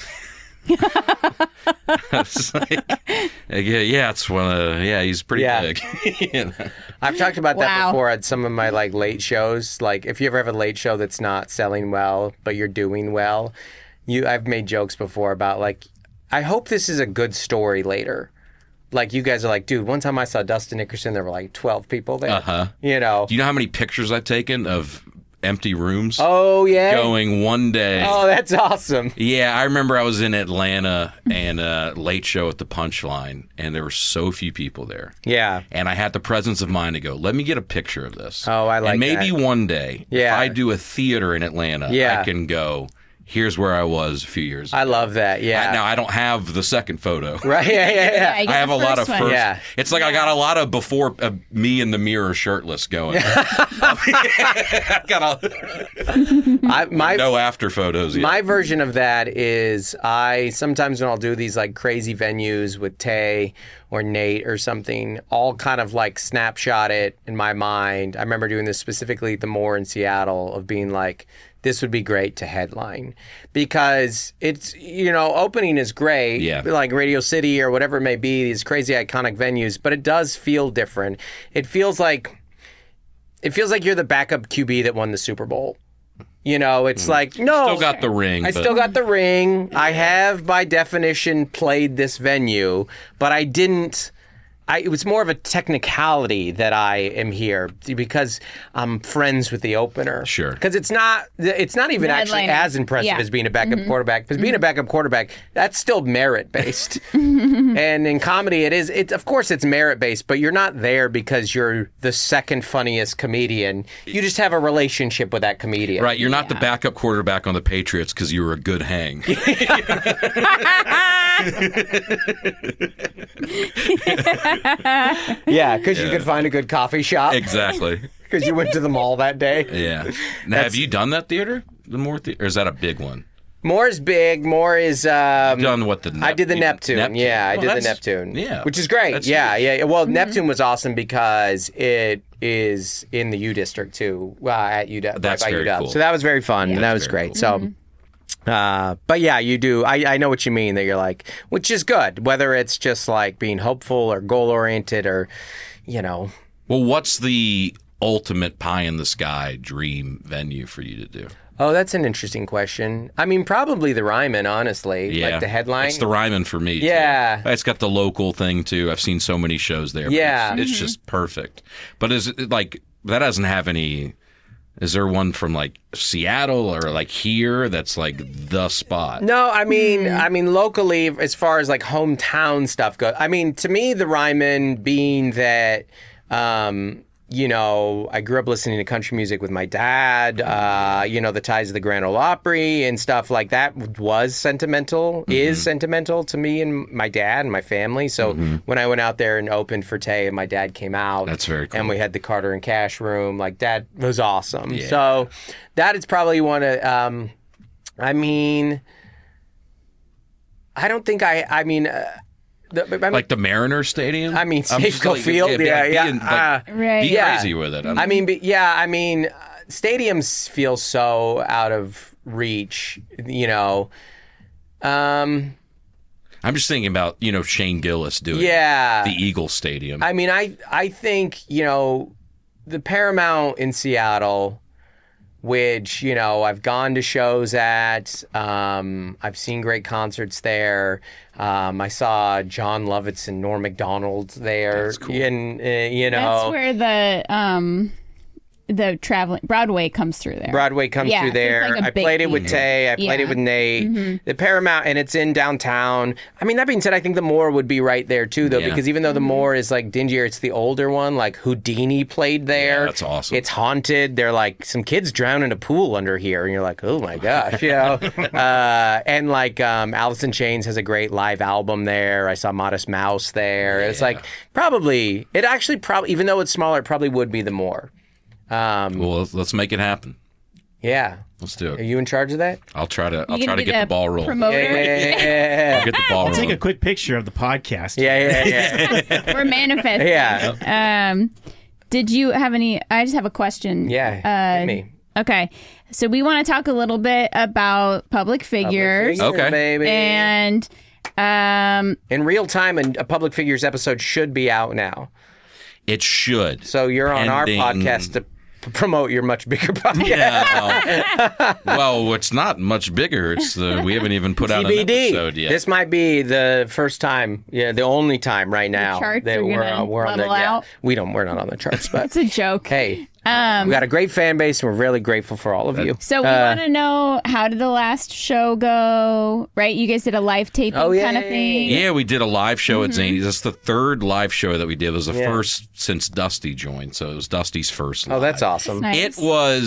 I was like, yeah, it's one of, he's pretty big. I've talked about that Wow. before at some of my late shows. If you ever have a late show that's not selling well, but you're doing well, I've made jokes before about I hope this is a good story later. You guys are like, dude, one time I saw Dustin Nickerson, there were 12 people there. Uh-huh. Do you know how many pictures I've taken of empty rooms? Oh, yeah? Going one day. Oh, that's awesome. Yeah, I remember I was in Atlanta and late show at the Punchline, and there were so few people there. Yeah. And I had the presence of mind to go, let me get a picture of this. Oh, I like And maybe that. one day, Yeah. if I do a theater in Atlanta, Yeah. I can go, here's where I was a few years ago. I love that. Yeah. Now, I don't have the second photo. Right? Yeah. you get I have the a lot of first one. first. Yeah. It's like I got a lot of before me in the mirror shirtless going. I got no after photos yet. My version of that is sometimes when I'll do these crazy venues with Tay or Nate or something, I'll kind of snapshot it in my mind. I remember doing this specifically at the Moore in Seattle, of being this would be great to headline, because it's, opening is great, like Radio City or whatever it may be, these crazy iconic venues, but it does feel different. It feels like you're the backup QB that won the Super Bowl. It's no. Still got the ring. I still got the ring. I have, by definition, played this venue, but I didn't. It was more of a technicality that I am here because I'm friends with the opener. Sure. Because it's not even actually headliner. as impressive Yeah. as being a backup quarterback. Because being a backup quarterback, that's still merit based. And in comedy, of course it's merit based, but you're not there because you're the second funniest comedian. You just have a relationship with that comedian. Right, you're not the backup quarterback on the Patriots because you were a good hang. Yeah, because you could find a good coffee shop. Exactly. Because you went to the mall that day. Yeah. Now, have you done that theater? The Moore Theater? Or is that a big one? More is big. More is. Done what I did the Neptune. Yeah, I did the Neptune. Yeah, which is great. That's Yeah. Well, Neptune was awesome because it is in the U District too. At UW. That's right by very UW. cool. So that was very fun. And that was great. Cool. So. But yeah, you do. I know what you mean. That you're like, which is good. Whether it's just like being hopeful or goal oriented or, Well, what's the ultimate pie in the sky dream venue for you to do? Oh, that's an interesting question. I mean, probably the Ryman, honestly. Yeah. Like the headline. It's the Ryman for me. Yeah. Too. It's got the local thing too. I've seen so many shows there. Yeah. It's just perfect. But is it like that doesn't have any? Is there one from like Seattle or like here that's like the spot? No, I mean locally, as far as like hometown stuff goes. I mean, to me, the Ryman being that. I grew up listening to country music with my dad, the ties of the Grand Ole Opry and stuff like that was sentimental, is sentimental to me and my dad and my family. So when I went out there and opened for Tay and my dad came out. That's very cool. And we had the Carter and Cash room. Like, that was awesome. Yeah. So that is probably one of, I don't think like the Mariner Stadium? I mean, Safeco Field, Be crazy with it. Stadiums feel so out of reach, I'm just thinking about, Shane Gillis doing the Eagle Stadium. I mean, I think, the Paramount in Seattle, which, I've gone to shows at. I've seen great concerts there. I saw John Lovitz and Norm Macdonald there. That's cool. And, That's where the traveling Broadway comes through there. Broadway comes through so there. it's like a I big played it with theater. Tay. I played it with Nate. The Paramount, and it's in downtown. I mean, that being said, I think the Moore would be right there too, though, because even though the Moore is like dingier, it's the older one. Like Houdini played there. Yeah, that's awesome. It's haunted. They're like, some kids drown in a pool under here, and you're like, oh my gosh, and like Alice in Chains has a great live album there. I saw Modest Mouse there. It's like probably even though it's smaller, it probably would be the Moore. Well, let's make it happen. Yeah. Let's do Are it. you in charge of that? I'll try to You gonna be get the ball rolling. promoter? Yeah. I'll get the ball rolling. Take a quick picture of the podcast. Yeah. We're manifesting. Yeah. Did you have any? I just have a question. Yeah. Hit me. Okay. So we want to talk a little bit about public figures. Okay. Baby. And in real time, a Public Figures episode should be out now. It should. So you're on our Pending- podcast to promote your much bigger podcast. Yeah. Well, it's not much bigger. It's we haven't even put out an TBD. episode yet. This might be the first time, the only time right now charts that are we're gonna on the. level out? We're not on the charts, but it's a joke. hey, we got a great fan base, and we're really grateful for all of you. So we want to know, how did the last show go? Right? You guys did a live taping kind of thing. Yeah, we did a live show at Zany's. That's the third live show that we did. It was the first since Dusty joined, so it was Dusty's first live. Oh, that's awesome. Nice.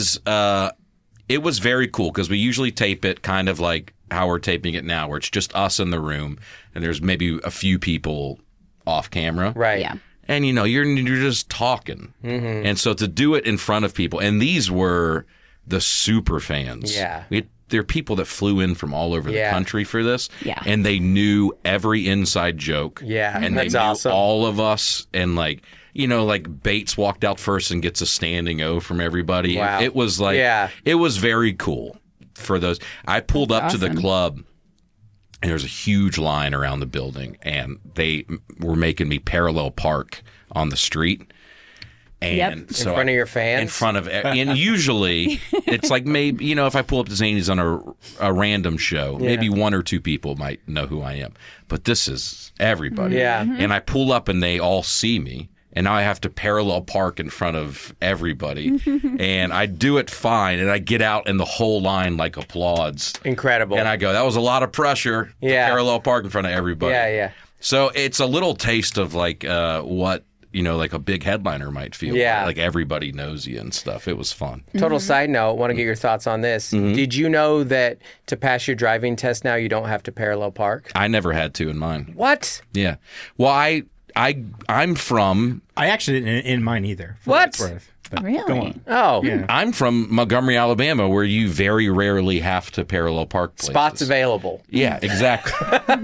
It was very cool because we usually tape it kind of like how we're taping it now, where it's just us in the room and there's maybe a few people off camera. Right. Yeah. And you're just talking. Mm-hmm. And so to do it in front of people, and these were the super fans. Yeah. There are people that flew in from all over the country for this. Yeah. And they knew every inside joke. Yeah, And that's they knew awesome. all of us. And like Bates walked out first and gets a standing O from everybody. Wow. It was like, it was very cool for those. I pulled up to the club. And there was a huge line around the building, and they were making me parallel park on the street. And in front of your fans? In front of, and usually it's like maybe, if I pull up to Zany's on a random show, maybe one or two people might know who I am. But this is everybody. Yeah. And I pull up and they all see me. And now I have to parallel park in front of everybody. And I do it fine. And I get out and the whole line applauds. Incredible. And I go, that was a lot of pressure to parallel park in front of everybody. Yeah. So it's a little taste of what, a big headliner might feel. Yeah. Like everybody knows you and stuff. It was fun. Total side note, want to get your thoughts on this. Mm-hmm. Did you know that to pass your driving test now, you don't have to parallel park? I never had to in mine. What? Yeah. Well, I'm from... I actually didn't in mine either. What? But Really? Go on. Oh, Yeah. I'm from Montgomery, Alabama, where you very rarely have to parallel park places. spots available. Yeah, exactly.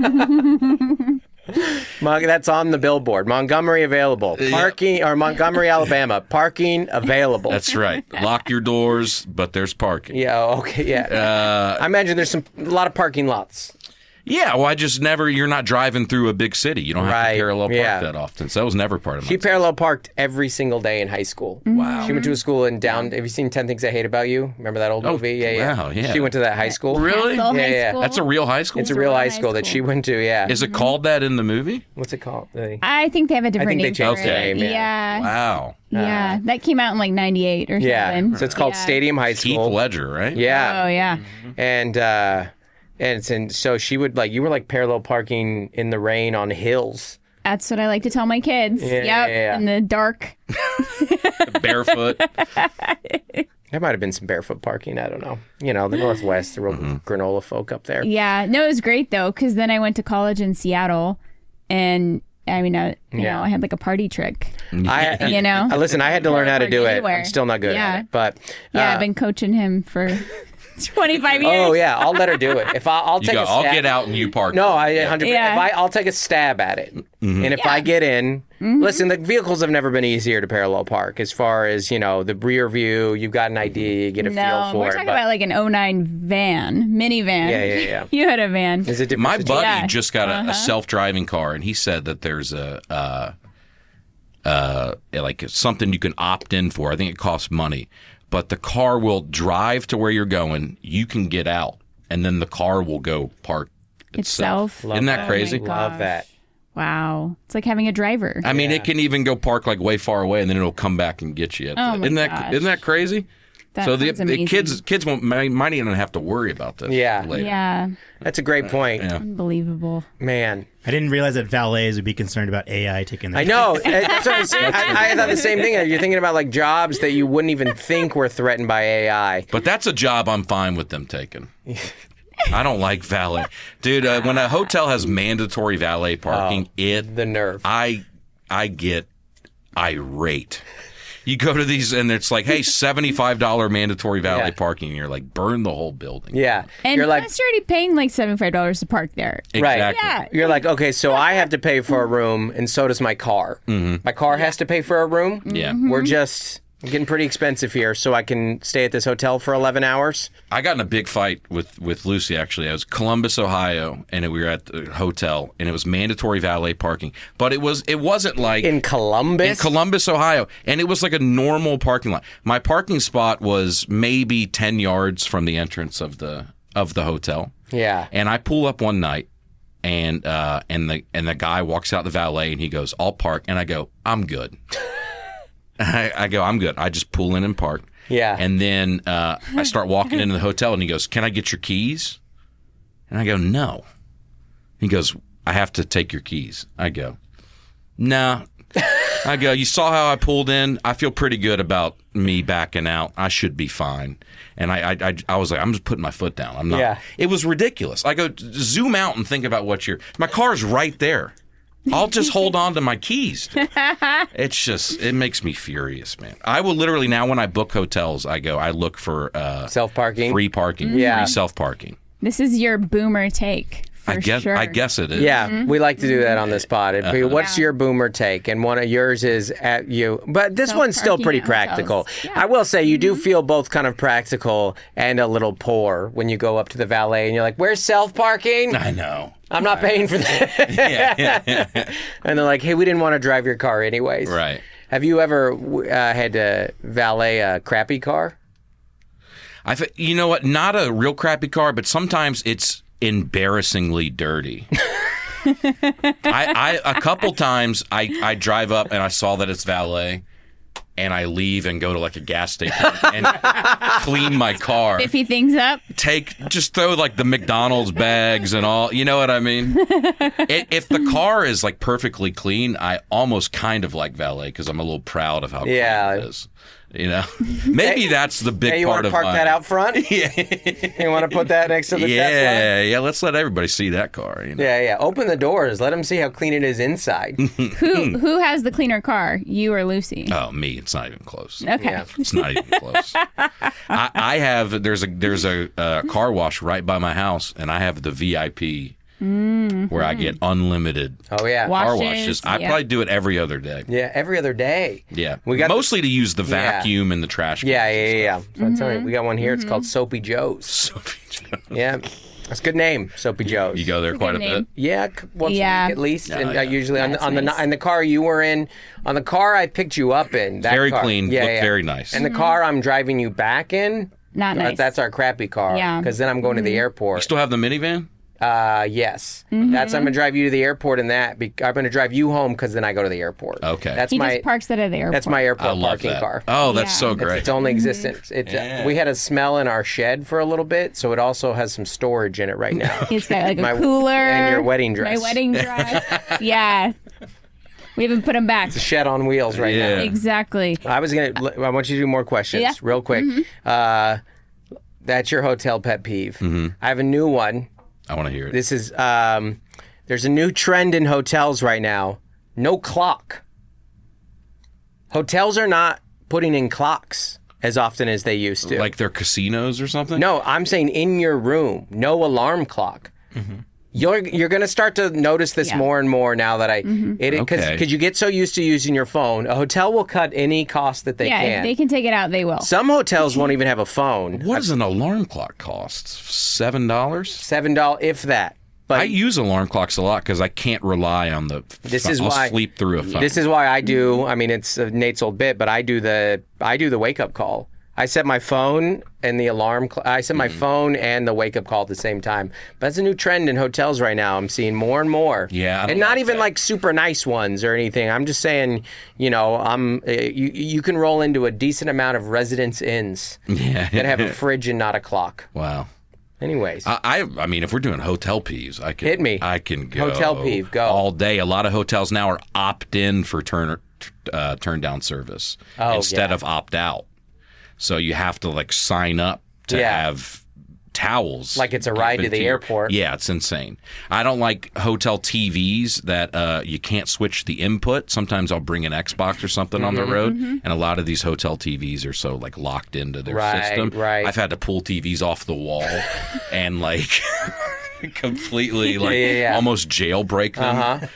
That's on the billboard. Montgomery available. Parking, or Montgomery, Alabama. Parking available. That's right. Lock your doors, but there's parking. Yeah, okay, yeah. I imagine there's a lot of parking lots. Yeah, well, I just never, you're not driving through a big city. You don't have Right, to parallel park yeah. that often. So that was never part of my She parallel parked every single day in high school. Wow. She went to a school in down. Have you seen 10 Things I Hate About You? Remember that old movie? Yeah. wow, yeah. She went to that high school. Really? Castle Yeah, High yeah. School. That's a real high school? It's a real high school that she went to, yeah. Is it called that in the movie? What's it called? I think they have a different think they name changed for the it. name, yeah. Yeah. Wow. Yeah. That came out in like 98 or Yeah. something. So it's called Yeah. Stadium High Keith School. Ledger, right? Yeah. Oh, yeah. And so she would you were like parallel parking in the rain on hills. That's what I like to tell my kids. Yeah, Yep. yeah. In the dark. Barefoot. There might have been some barefoot parking. I don't know. You know, the Northwest, the real granola folk up there. Yeah. No, it was great though, because then I went to college in Seattle, and I mean, you know, I had like a party trick. You know? Listen, I had to learn how to do it. Anywhere. I'm still not good Yeah. at it. But Yeah, I've been coaching him for 25 years. oh yeah, I'll let her do it. If I'll You take go, a stab. I'll get out and you park. No, I 100%. Yeah. I'll take a stab at it, and if I get in, listen, the vehicles have never been easier to parallel park. As far as the rear view, you've got an idea, you get a feel No, for we're it. talking but- about like an 09 van, minivan. Yeah. You had a van. Is it different? My buddy Yeah. just got a self-driving car, and he said that there's like something you can opt in for. I think it costs money, but the car will drive to where you're going. You can get out, and then the car will go park itself. Itself? Isn't that Oh crazy? my Love that. Wow. It's like having a driver. I mean, it can even go park like way far away, and then it'll come back and get you. Oh, my isn't gosh. that crazy? That So the sounds amazing. kids might even have to worry about this. Yeah. later. Yeah. That's a great point, Yeah. Unbelievable. man. I didn't realize that valets would be concerned about AI taking their I know. That's what I was saying. I thought the same thing. You're thinking about like jobs that you wouldn't even think were threatened by AI. But that's a job I'm fine with them taking. I don't like valet, dude. When a hotel has mandatory valet parking, The nerve. I get irate. You go to these and it's like, hey, $75 mandatory valet Yeah. parking. And you're like, burn the whole building. Yeah. And you're like, plus, you're already paying like $75 to park there. right. Exactly. Yeah. You're like, okay, so I have to pay for a room, and so does my car. My car has to pay for a room. Yeah. We're just getting pretty expensive here, so I can stay at this hotel for 11 hours. I got in a big fight with Lucy, actually. I was Columbus, Ohio, and we were at the hotel, and it was mandatory valet parking. But it wasn't like... In Columbus? In Columbus, Ohio. And it was like a normal parking lot. My parking spot was maybe 10 yards from the entrance of the hotel. Yeah. And I pull up one night, and the guy walks out the valet, and he goes, "I'll park." And I go, "I'm good." I go, "I'm good." I just pull in and park. Yeah. And then I start walking into the hotel, and he goes, "Can I get your keys?" And I go, "No." He goes, "I have to take your keys." I go, "No." I go, "You saw how I pulled in? I feel pretty good about me backing out. I should be fine." And I was like, I'm just putting my foot down. I'm not. Yeah. It was ridiculous. I go, zoom out and think about my car's right there. I'll just hold on to my keys. It makes me furious, man. I will literally now when I book hotels, I look for Self-parking? free parking, Yeah. free self-parking. This is your boomer take. For sure. I guess it is. Yeah, we like to do that on this pod. What's your boomer take? And one of yours is at you. But this one's still Self-parking pretty at hotels. practical. Yeah. I will say you do feel both kind of practical and a little poor when you go up to the valet and you're like, "Where's self-parking? I know. I'm not paying for that." Yeah. And they're like, "Hey, we didn't want to drive your car anyways." Right. Have you ever had to valet a crappy car? You know what? Not a real crappy car, but sometimes it's embarrassingly dirty. I a couple times I drive up and I saw that it's valet, and I leave and go to like a gas station and clean my car. 50 things up. Just throw like the McDonald's bags and all. You know what I mean? If the car is like perfectly clean, I almost kind of like valet because I'm a little proud of how clean it is. Maybe that's the big you part want to of park that out front? Yeah. You want to put that next to the Tesla? Yeah. Let's let everybody see that car. Yeah. Open the doors. Let them see how clean it is inside. Who has the cleaner car? You or Lucy? Oh, me. It's not even close. Okay. Yeah. It's not even close. I have. There's a car wash right by my house, and I have the VIP. Where I get unlimited Oh, yeah. car Washes, washes. I yeah. probably do it every other day. Yeah, every other day. Yeah. We got Mostly to use the vacuum and the trash cans. Yeah. So I'm telling you, we got one here. It's called Soapy Joe's. Soapy Joe. Yeah. That's a good name, Soapy Joe's. You go there quite a name. bit. Yeah, once a Yeah. week at least. Yeah, And yeah. usually That's on nice. the car you were in, on the car I picked you up in. That Very car. clean. Yeah, Looked yeah. very nice. And the car I'm driving you back in, Not nice. that's our crappy car. Yeah. Because then I'm going to the airport. You still have the minivan? Yes. That's I'm going to drive you to the airport and that. I'm going to drive you home because then I go to the airport. Okay. That's He my just parks it at the airport. that's my I airport love parking that. car. Oh, that's Yeah. so It's great. its only existence. Yeah. We had a smell in our shed for a little bit, so it also has some storage in it right now. It's got like a My- cooler. and your wedding dress. My wedding dress. Yeah. We haven't put them back. It's a shed on wheels right Yeah. now. Exactly. I want you to do more questions Yeah. real quick. That's your hotel pet peeve. I have a new one. I want to hear it. This is there's a new trend in hotels right now. No clock. Hotels are not putting in clocks as often as they used to. Like they're casinos or something? No, I'm saying in your room, no alarm clock. You're going to start to notice this Yeah. more and more now that because Okay. you get so used to using your phone. A hotel will cut any cost that they Yeah, can. if they can take it out, they will. Some hotels won't even have a phone. What does an alarm clock cost? $7? $7, if that. But I use alarm clocks a lot because I can't rely on the. This is I'll why- sleep through a phone. this is why I do. I mean, it's Nate's old bit, but I do the wake up call. I set my phone and the alarm. I set my phone and the wake up call at the same time. But that's a new trend in hotels right now. I'm seeing more and more. Yeah, I don't and not like even that. like super nice ones or anything. I'm just saying, you can roll into a decent amount of Residence Inns Yeah. that have a fridge and not a clock. Wow. Anyways, I mean, if we're doing hotel peeves, I can Hit me. I can go Hotel peeve, go. all day. A lot of hotels now are opt in for turn down service instead yeah. of opt out. So you have to like sign up to Yeah. have towels. Like it's a ride to given the you. airport. Yeah, it's insane. I don't like hotel TVs that you can't switch the input. Sometimes I'll bring an Xbox or something on the road, and a lot of these hotel TVs are so like locked into their Right, system. right. I've had to pull TVs off the wall and like completely like Yeah. almost jailbreak them.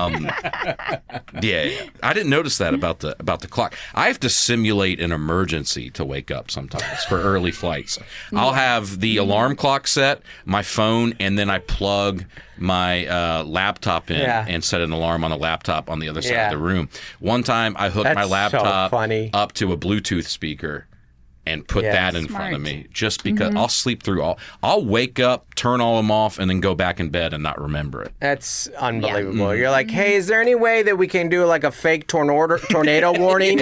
Yeah, I didn't notice that about the clock. I have to simulate an emergency to wake up sometimes for early flights. I'll have the alarm clock set, my phone, and then I plug my laptop in Yeah. and set an alarm on the laptop on the other side Yeah. of the room. One time I hooked my That's so laptop funny. up to a Bluetooth speaker and put Yeah. that in front of Smart. me just because I'll sleep through I'll wake up, turn all them off, and then go back in bed and not remember it. That's unbelievable. You're like, hey, is there any way that we can do like a fake tornado warning?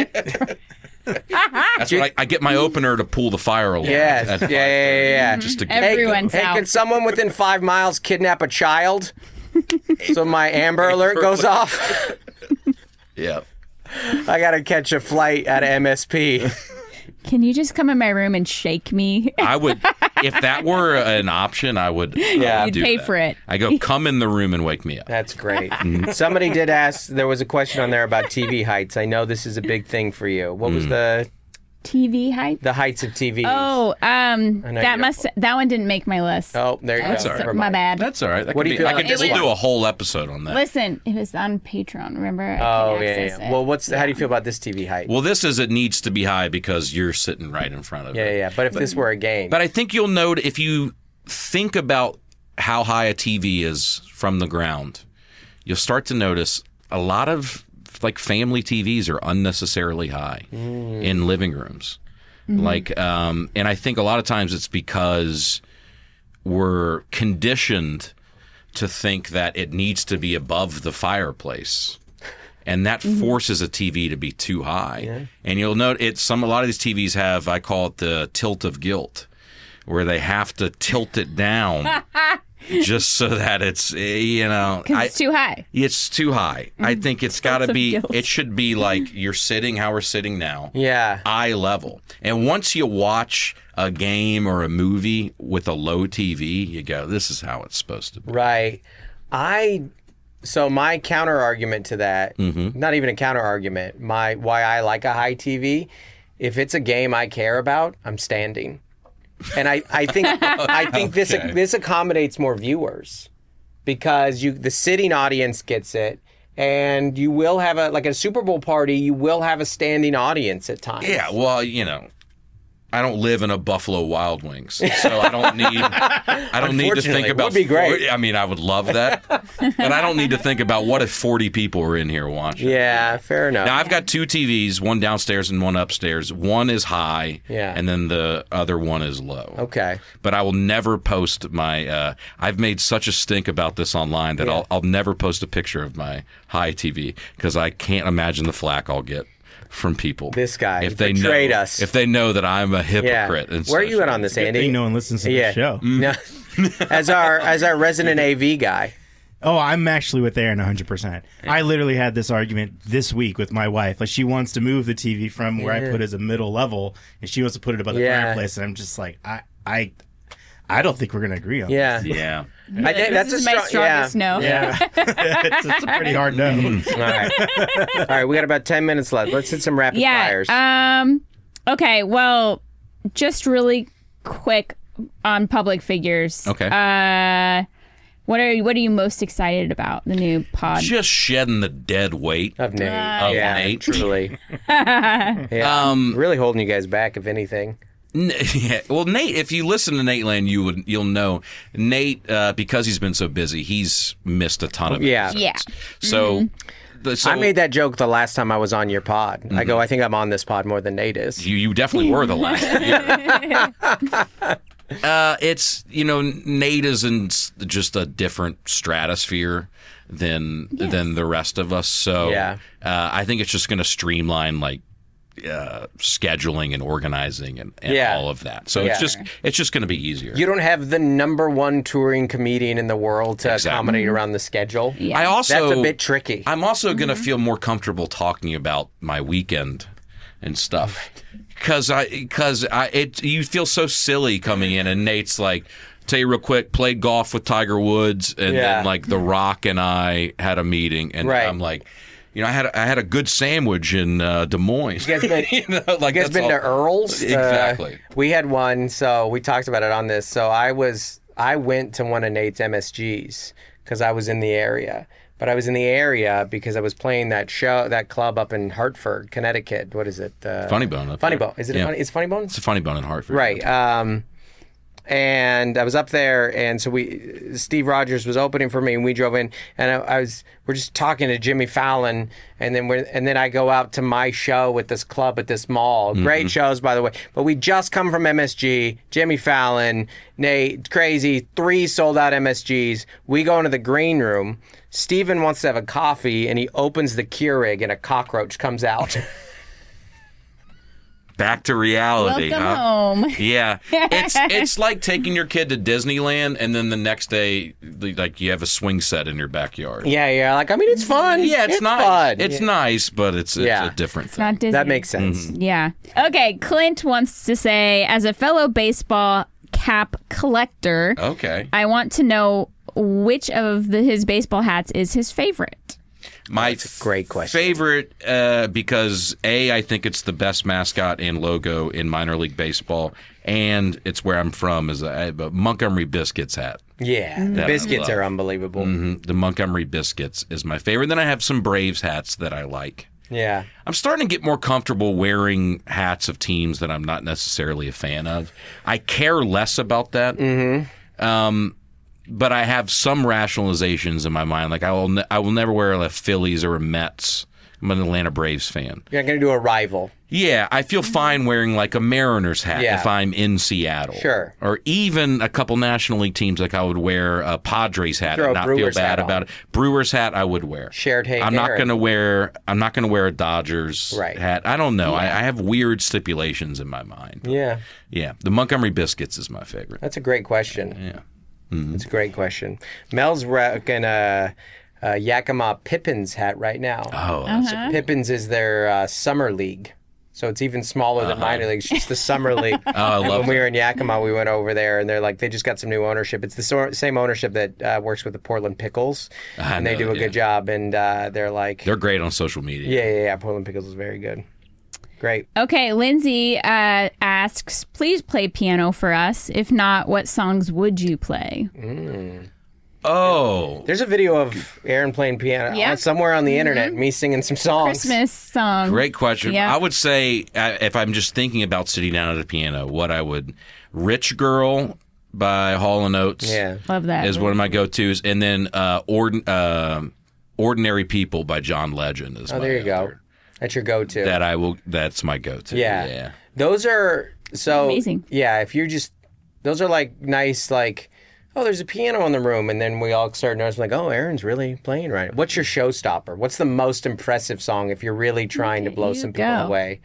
That's what I get my opener to pull the fire alarm. Yes. at Yeah. Just to get Everyone's Hey, out. can someone within 5 miles kidnap a child? So my Amber Alert goes off. yeah. I gotta catch a flight out of MSP. Can you just come in my room and shake me? I would, if that were an option, I would. Yeah. You'd do pay that. for it. I go, come in the room and wake me up. That's great. Somebody did ask. There was a question on there about TV heights. I know this is a big thing for you. What was the TV height? heights of TVs? Oh, you that one didn't make my list. Oh, there you That's go. all right. Never My mind. bad. That's all right. That What could do you be- feel I like- could, we'll It was- do a whole episode on that. Listen, it was on Patreon. Remember? I Oh could yeah. access it. Well, how do you feel about this TV height? Well, this is it needs to be high because you're sitting right in front of it. Yeah. But if this were a game, But I think you'll note if you think about how high a TV is from the ground, you'll start to notice a lot of like family TVs are unnecessarily high in living rooms. Like, and I think a lot of times it's because we're conditioned to think that it needs to be above the fireplace. And that forces a TV to be too high. And you'll note a lot of these TVs have, I call it the tilt of guilt, where they have to tilt it down just so that it's, Because it's too high. It's too high. I think it's got to be, guilt. it should be like you're sitting how we're sitting now. Yeah. Eye level. And once you watch a game or a movie with a low TV, you go, this is how it's supposed to be. Right. So my counter argument to that, not even a counter argument, why I like a high TV, if it's a game I care about, I'm standing. And I think this accommodates more viewers because the sitting audience gets it, and you will have a Super Bowl party. You will have a standing audience at times. Yeah, well, I don't live in a Buffalo Wild Wings, so I don't need to think about. Would be great. I mean, I would love that, but I don't need to think about what if 40 people were in here watching. Yeah, fair enough. Now I've got 2 TVs, one downstairs and one upstairs. One is high, and then the other one is low. Okay, but I will never post my. I've made such a stink about this online that I'll never post a picture of my high TV because I can't imagine the flack I'll get from people. This guy if they betrayed know, us. If they know that I'm a hypocrite. And where are you at on this, Andy? No one listens to the show. Yeah. as our resident AV guy. Oh, I'm actually with Aaron 100%. I literally had this argument this week with my wife. Like, she wants to move the TV from where I put it as a middle level, and she wants to put it above the fireplace. And I'm just like, I don't think we're going to agree on this. Yeah. I think that's my strongest no. Yeah. it's a pretty hard no. All right. We got about 10 minutes left. Let's hit some rapid fires. Okay. Well, just really quick on public figures. Okay. What are you most excited about? The new pod. Just shedding the dead weight of Nate. Nate. Truly. Really holding you guys back, if anything. Yeah. Well, Nate, if you listen to Nate Land, you'll know Nate, because he's been so busy, he's missed a ton of it. Yeah. So, I made that joke the last time I was on your pod. I go, I think I'm on this pod more than Nate is. You definitely were the last year. It's, Nate is in just a different stratosphere than the rest of us. So I think it's just going to streamline scheduling and organizing and all of that. So it's just going to be easier. You don't have the #1 touring comedian in the world to accommodate around the schedule. Yeah. That's a bit tricky. I'm also going to feel more comfortable talking about my weekend and stuff because you feel so silly coming in and Nate's like, tell you real quick, played golf with Tiger Woods and then The Rock and I had a meeting and I'm like, I had a good sandwich in Des Moines. You guys been to Earl's? Exactly. We had one, so we talked about it on this. So I went to one of Nate's MSGs because I was in the area. But I was in the area because I was playing that club up in Hartford, Connecticut. What is it? Funny Bone. Funny Bone. Is it? It's Funny Bone. It's a Funny Bone in Hartford. Right. And I was up there, and so Steve Rogers was opening for me, and we drove in, and we're just talking to Jimmy Fallon, and then I go out to my show at this club at this mall. Great shows, by the way. But we just come from MSG, Jimmy Fallon, Nate, crazy, 3 sold out MSGs. We go into the green room. Steven wants to have a coffee, and he opens the Keurig, and a cockroach comes out. Back to reality. Welcome home. Yeah. It's like taking your kid to Disneyland and then the next day, you have a swing set in your backyard. Yeah. It's fun. Yeah, it's nice. Fun. It's nice, but it's a different thing. Not Disney. That makes sense. Yeah. Okay. Clint wants to say, as a fellow baseball cap collector, I want to know which of his baseball hats is his favorite. That's a great question. Favorite, because I think it's the best mascot and logo in minor league baseball, and it's where I'm from, is a Montgomery Biscuits hat. Yeah, the biscuits are unbelievable. The Montgomery Biscuits is my favorite. Then I have some Braves hats that I like. Yeah. I'm starting to get more comfortable wearing hats of teams that I'm not necessarily a fan of. I care less about that. But I have some rationalizations in my mind. Like I will never wear a Phillies or a Mets. I'm an Atlanta Braves fan. You're not going to do a rival. Yeah, I feel fine wearing like a Mariners hat if I'm in Seattle. Sure. Or even a couple National League teams, like I would wear a Padres hat and not feel bad about it. Brewers hat I would wear. Shared hate. I'm not going to wear a Dodgers hat. I don't know. Yeah. I have weird stipulations in my mind. Yeah. Yeah. The Montgomery Biscuits is my favorite. That's a great question. Yeah. It's a great question. Mel's rocking a Yakima Pippins hat right now. Oh, that's Pippins is their summer league. So it's even smaller than minor leagues. It's just the summer league. I love when we were in Yakima, we went over there, and they're like, they just got some new ownership. It's the same ownership that works with the Portland Pickles, and they do a good job. And they're like, they're great on social media. Yeah. Portland Pickles is very good. Great. Okay, Lindsay asks, please play piano for us. If not, what songs would you play? Oh, There's a video of Aaron playing piano somewhere on the internet, me singing some songs. Christmas song. great question. Yeah. I would say if I'm just thinking about sitting down at a piano, what I would, "Rich Girl" by Hall & Oates. Yeah. Love that. is one of my go-tos, and then "Ordinary People" by John Legend is. Oh, there you go. That's your go-to. That's my go-to. Yeah. Those are so Amazing. Yeah, if you're just those are like nice like oh, there's a piano in the room, and then we all start noticing like, oh, Aaron's really playing right. What's your showstopper? What's the most impressive song if you're really trying to blow some people away?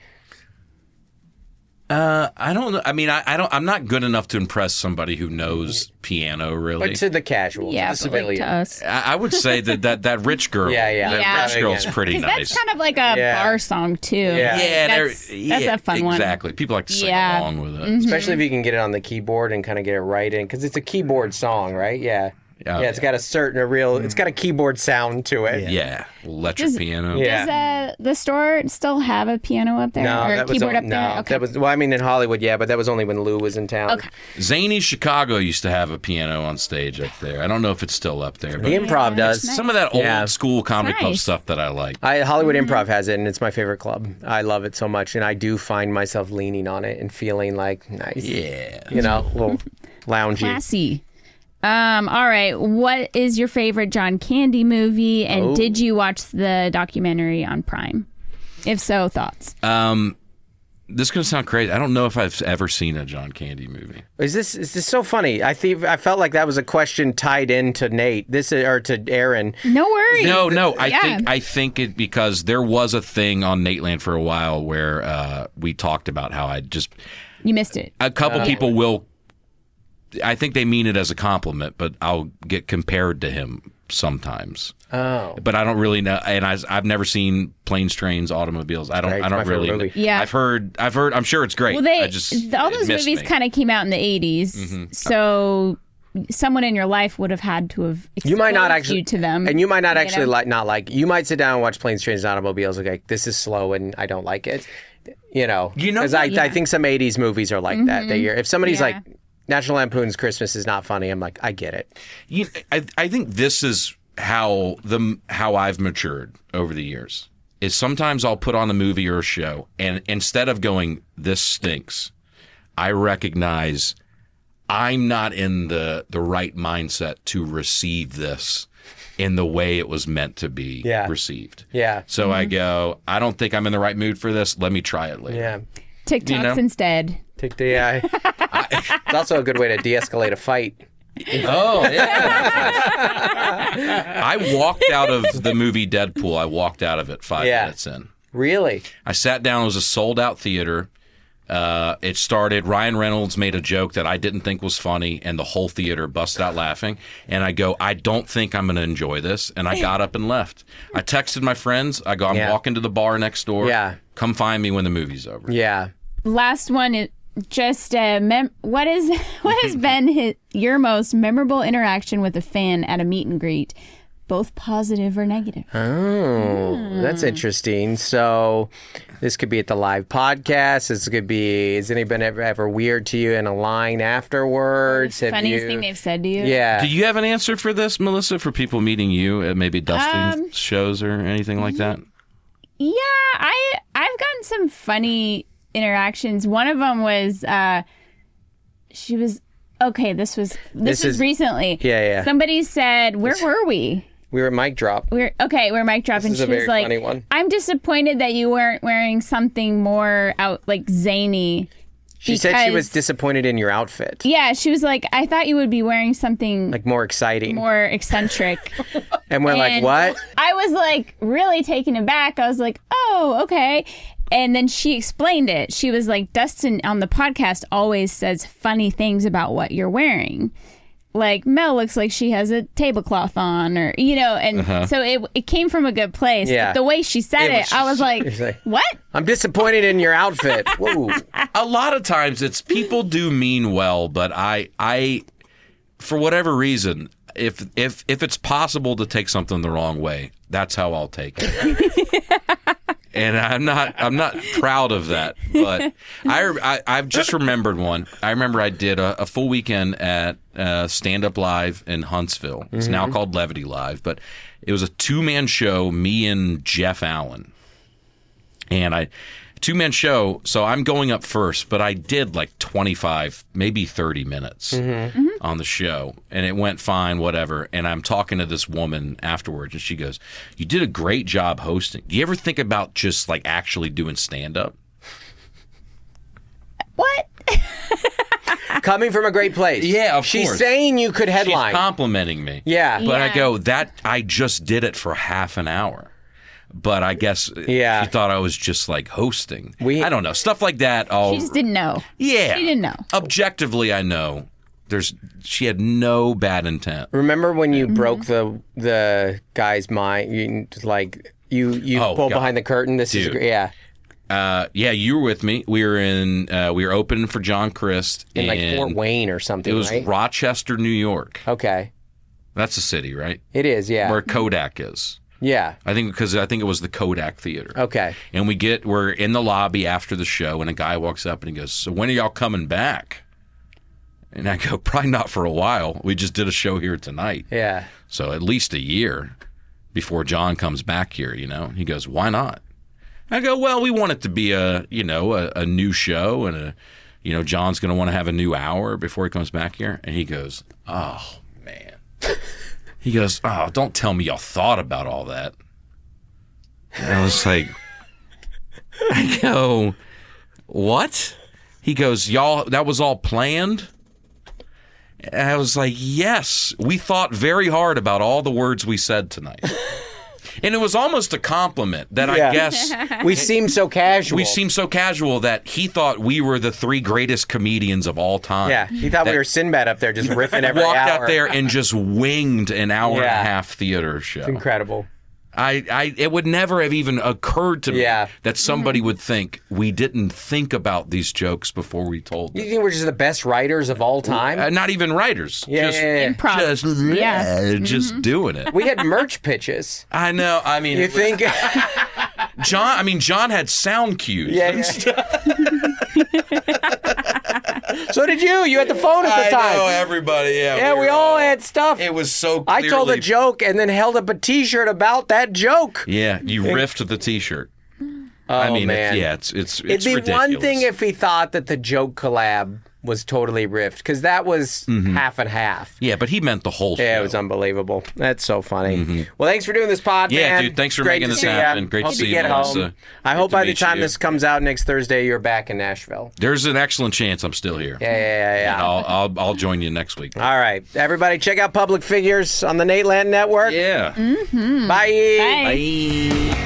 I don't know. I mean, I'm not good enough to impress somebody who knows piano, really. But to the casual, Yeah, to the but like civilian. to us. I would say that "Rich Girl." Yeah. That "Rich Girl's" Yeah. pretty Because nice. that's kind of like a bar song, too. Yeah. That's a fun one. Exactly. People like to sing Yeah. along with it. Especially if you can get it on the keyboard and kind of get it right in, because it's a keyboard song, right? Yeah. Yeah. It's got it's got a keyboard sound to it. Yeah, electric piano. Yeah. Does the store still have a piano up there? No, or a that was keyboard up no. there? Okay. That was well. I mean, in Hollywood, yeah, but that was only when Lou was in town. Okay. Zany Chicago used to have a piano on stage up there. I don't know if it's still up there, but The Improv does. nice. some of that old Yeah. school comedy club Nice. stuff that I like. Hollywood Improv has it, and it's my favorite club. I love it so much, and I do find myself leaning on it and feeling like nice. Yeah. You know, a little loungy. Classy. All right. What is your favorite John Candy movie? And did you watch the documentary on Prime? If so, thoughts? This is going to sound crazy. I don't know if I've ever seen a John Candy movie. Is this so funny? I felt like that was a question tied into Nate. Or to Aaron. No worries. No. Yeah. I think it because there was a thing on Nateland for a while where we talked about how You missed it. a couple people will. I think they mean it as a compliment, but I'll get compared to him sometimes. Oh. But I don't really know, and I've never seen Planes, Trains, Automobiles. I don't It's my really. favorite movie. Yeah. I've heard. I'm sure it's great. Well, all it those missed movies me. kind of came out in the 80s. So someone in your life would have had to have exposed You might not actually you to them. and you might not actually know? not like. You might sit down and watch Planes, Trains, and Automobiles. Okay, this is slow, and I don't like it. You know, because I think some '80s movies are like that. If somebody's like National Lampoon's Christmas is not funny, I'm like, I get it. I think this is how I've matured over the years. Is sometimes I'll put on a movie or a show, and instead of going, "This stinks," I recognize I'm not in the right mindset to receive this in the way it was meant to be received. Yeah. So I go, I don't think I'm in the right mood for this. Let me try it later. Yeah. TikToks instead. It's also a good way to de-escalate a fight. Oh, yeah. I walked out of the movie Deadpool. I walked out of it 5 minutes in. Really? I sat down. It was a sold-out theater. It started, Ryan Reynolds made a joke that I didn't think was funny, and the whole theater busted out laughing. And I go, I don't think I'm going to enjoy this. And I got up and left. I texted my friends. I go, I'm walking to the bar next door. Yeah. Come find me when the movie's over. Yeah. Last one is just what has been your most memorable interaction with a fan at a meet and greet, both positive or negative? Oh, that's interesting. So this could be at the live podcast. This could be, has anybody ever weird to you in a line afterwards? Funniest thing they've said to you? Yeah. Do you have an answer for this, Melissa, for people meeting you at maybe Dustin's shows or anything like that? Yeah, I've gotten some funny interactions. One of them was she was okay. This was recently. Yeah. Somebody said, "Where were we?" We were at Mic Drop. We're Mic Drop, and is she a very was like, funny one. "I'm disappointed that you weren't wearing something more zany." She said she was disappointed in your outfit. Yeah, she was like, "I thought you would be wearing something Like more exciting. more eccentric." And we're like, And what? I was like really taken aback. I was like, "Oh, okay." And then she explained it. She was like, Dustin on the podcast always says funny things about what you're wearing. like, Mel looks like she has a tablecloth on, or, and so it came from a good place. Yeah. But the way she said it, I was like, what? I'm disappointed in your outfit. Whoa. A lot of times it's people do mean well, but I for whatever reason, if it's possible to take something the wrong way, that's how I'll take it. And I'm not proud of that, but I've just remembered one. I remember I did a full weekend at Stand Up Live in Huntsville. It's now called Levity Live, but it was a 2-man show, me and Jeff Allen. And 2-man show, so I'm going up first, but I did like 25, maybe 30 minutes on the show, and it went fine, whatever. And I'm talking to this woman afterwards, and she goes, "You did a great job hosting. Do you ever think about just like actually doing stand-up?" What? Coming from a great place. Yeah, of She's course. saying you could headline. She's complimenting me. Yeah. But I Yeah. go, I just did it for half an hour. But I guess she thought I was just like hosting. I don't know. Stuff like that. She just didn't know. Yeah. She didn't know. Objectively, I know. She had no bad intent. Remember when you broke the guy's mind? You pulled behind the curtain. This Dude. is yeah. Yeah, you were with me. We were opening for John Crist In like Fort Wayne or something. It was right? Rochester, New York. Okay. That's a city, right? It is. Yeah. Where Kodak is. Yeah. I think it was the Kodak Theater. Okay. And we're in the lobby after the show, and a guy walks up and he goes, "So when are y'all coming back?" And I go, "Probably not for a while. We just did a show here tonight." Yeah. So at least a year before John comes back here, He goes, "Why not?" I go, "Well, we want it to be a new show, and John's going to want to have a new hour before he comes back here." And he goes, "Oh, man." He goes, "Oh, don't tell me y'all thought about all that." And I was like, I go, "What?" He goes, "Y'all, that was all planned?" And I was like, "Yes, we thought very hard about all the words we said tonight." And it was almost a compliment that I guess we seem so casual. We seem so casual that he thought we were the 3 greatest comedians of all time. Yeah, he thought we were Sinbad up there just riffing every walked hour. out there and just winged an hour and a half theater show. It's incredible. It would never have even occurred to me that somebody Mm-hmm. would think we didn't think about these jokes before we told them. You think we're just the best writers of all time? Not even writers. Yeah, Improv. Just doing it. We had merch pitches. I know. I mean, You think? John had sound cues. Yeah. So did you. You had the phone at the time. I know, everybody. Yeah, we all had stuff. It was so I told a joke and then held up a T-shirt about that joke. Yeah, you riffed the T-shirt. Oh, man. It's It'd be ridiculous. one thing if he thought that the joke collab was totally riffed, because that was half and half. Yeah, but he meant the whole show. Yeah, it was unbelievable. That's so funny. Well, thanks for doing this pod, Yeah, man. dude, thanks for Great making to this see ya. happen. Great to Hope see you you, get Melissa. home. I hope Good to by the meet time you. this comes out next Thursday, you're back in Nashville. There's an excellent chance I'm still here. Yeah. And I'll join you next week. All right. Everybody, check out Public Figures on the Nate Land Network. Yeah. Bye. Bye.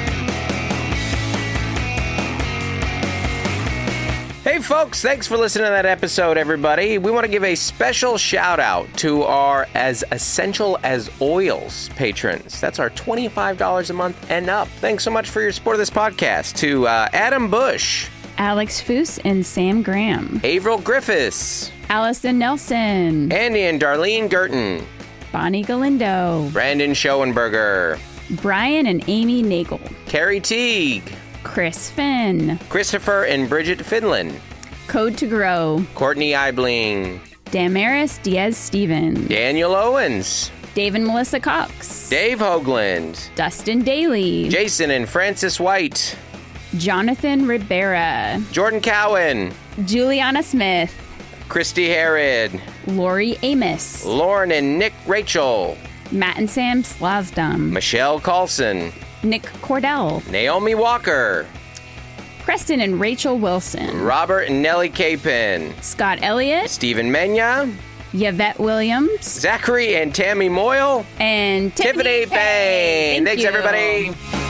Hey, folks, thanks for listening to that episode, everybody. We want to give a special shout out to our As Essential as Oils patrons. That's our $25 a month and up. Thanks so much for your support of this podcast. To Adam Bush, Alex Foose and Sam Graham. Averill Griffiths, Allison Nelson. Andy and Darlene Girton, Bonnie Galindo. Brandon Schoenberger, Brian and Amy Nagel. Carrie Teague, Chris Finn. Christopher and Bridget Finland, Code to Grow. Courtney Eibling, Damaris Diaz-Steven. Daniel Owens, Dave and Melissa Cox. Dave Hoagland, Dustin Daly. Jason and Francis White, Jonathan Ribera. Jordan Cowan, Juliana Smith. Christy Herod, Lori Amos. Lauren and Nick Rachel, Matt and Sam Slazdom. Michelle Carlson, Nick Cordell. Naomi Walker, Preston and Rachel Wilson. Robert and Nellie Capin, Scott Elliott. Stephen Menya, Yvette Williams. Zachary and Tammy Moyle, And Tiffany Payne. Thank Thanks, you. everybody.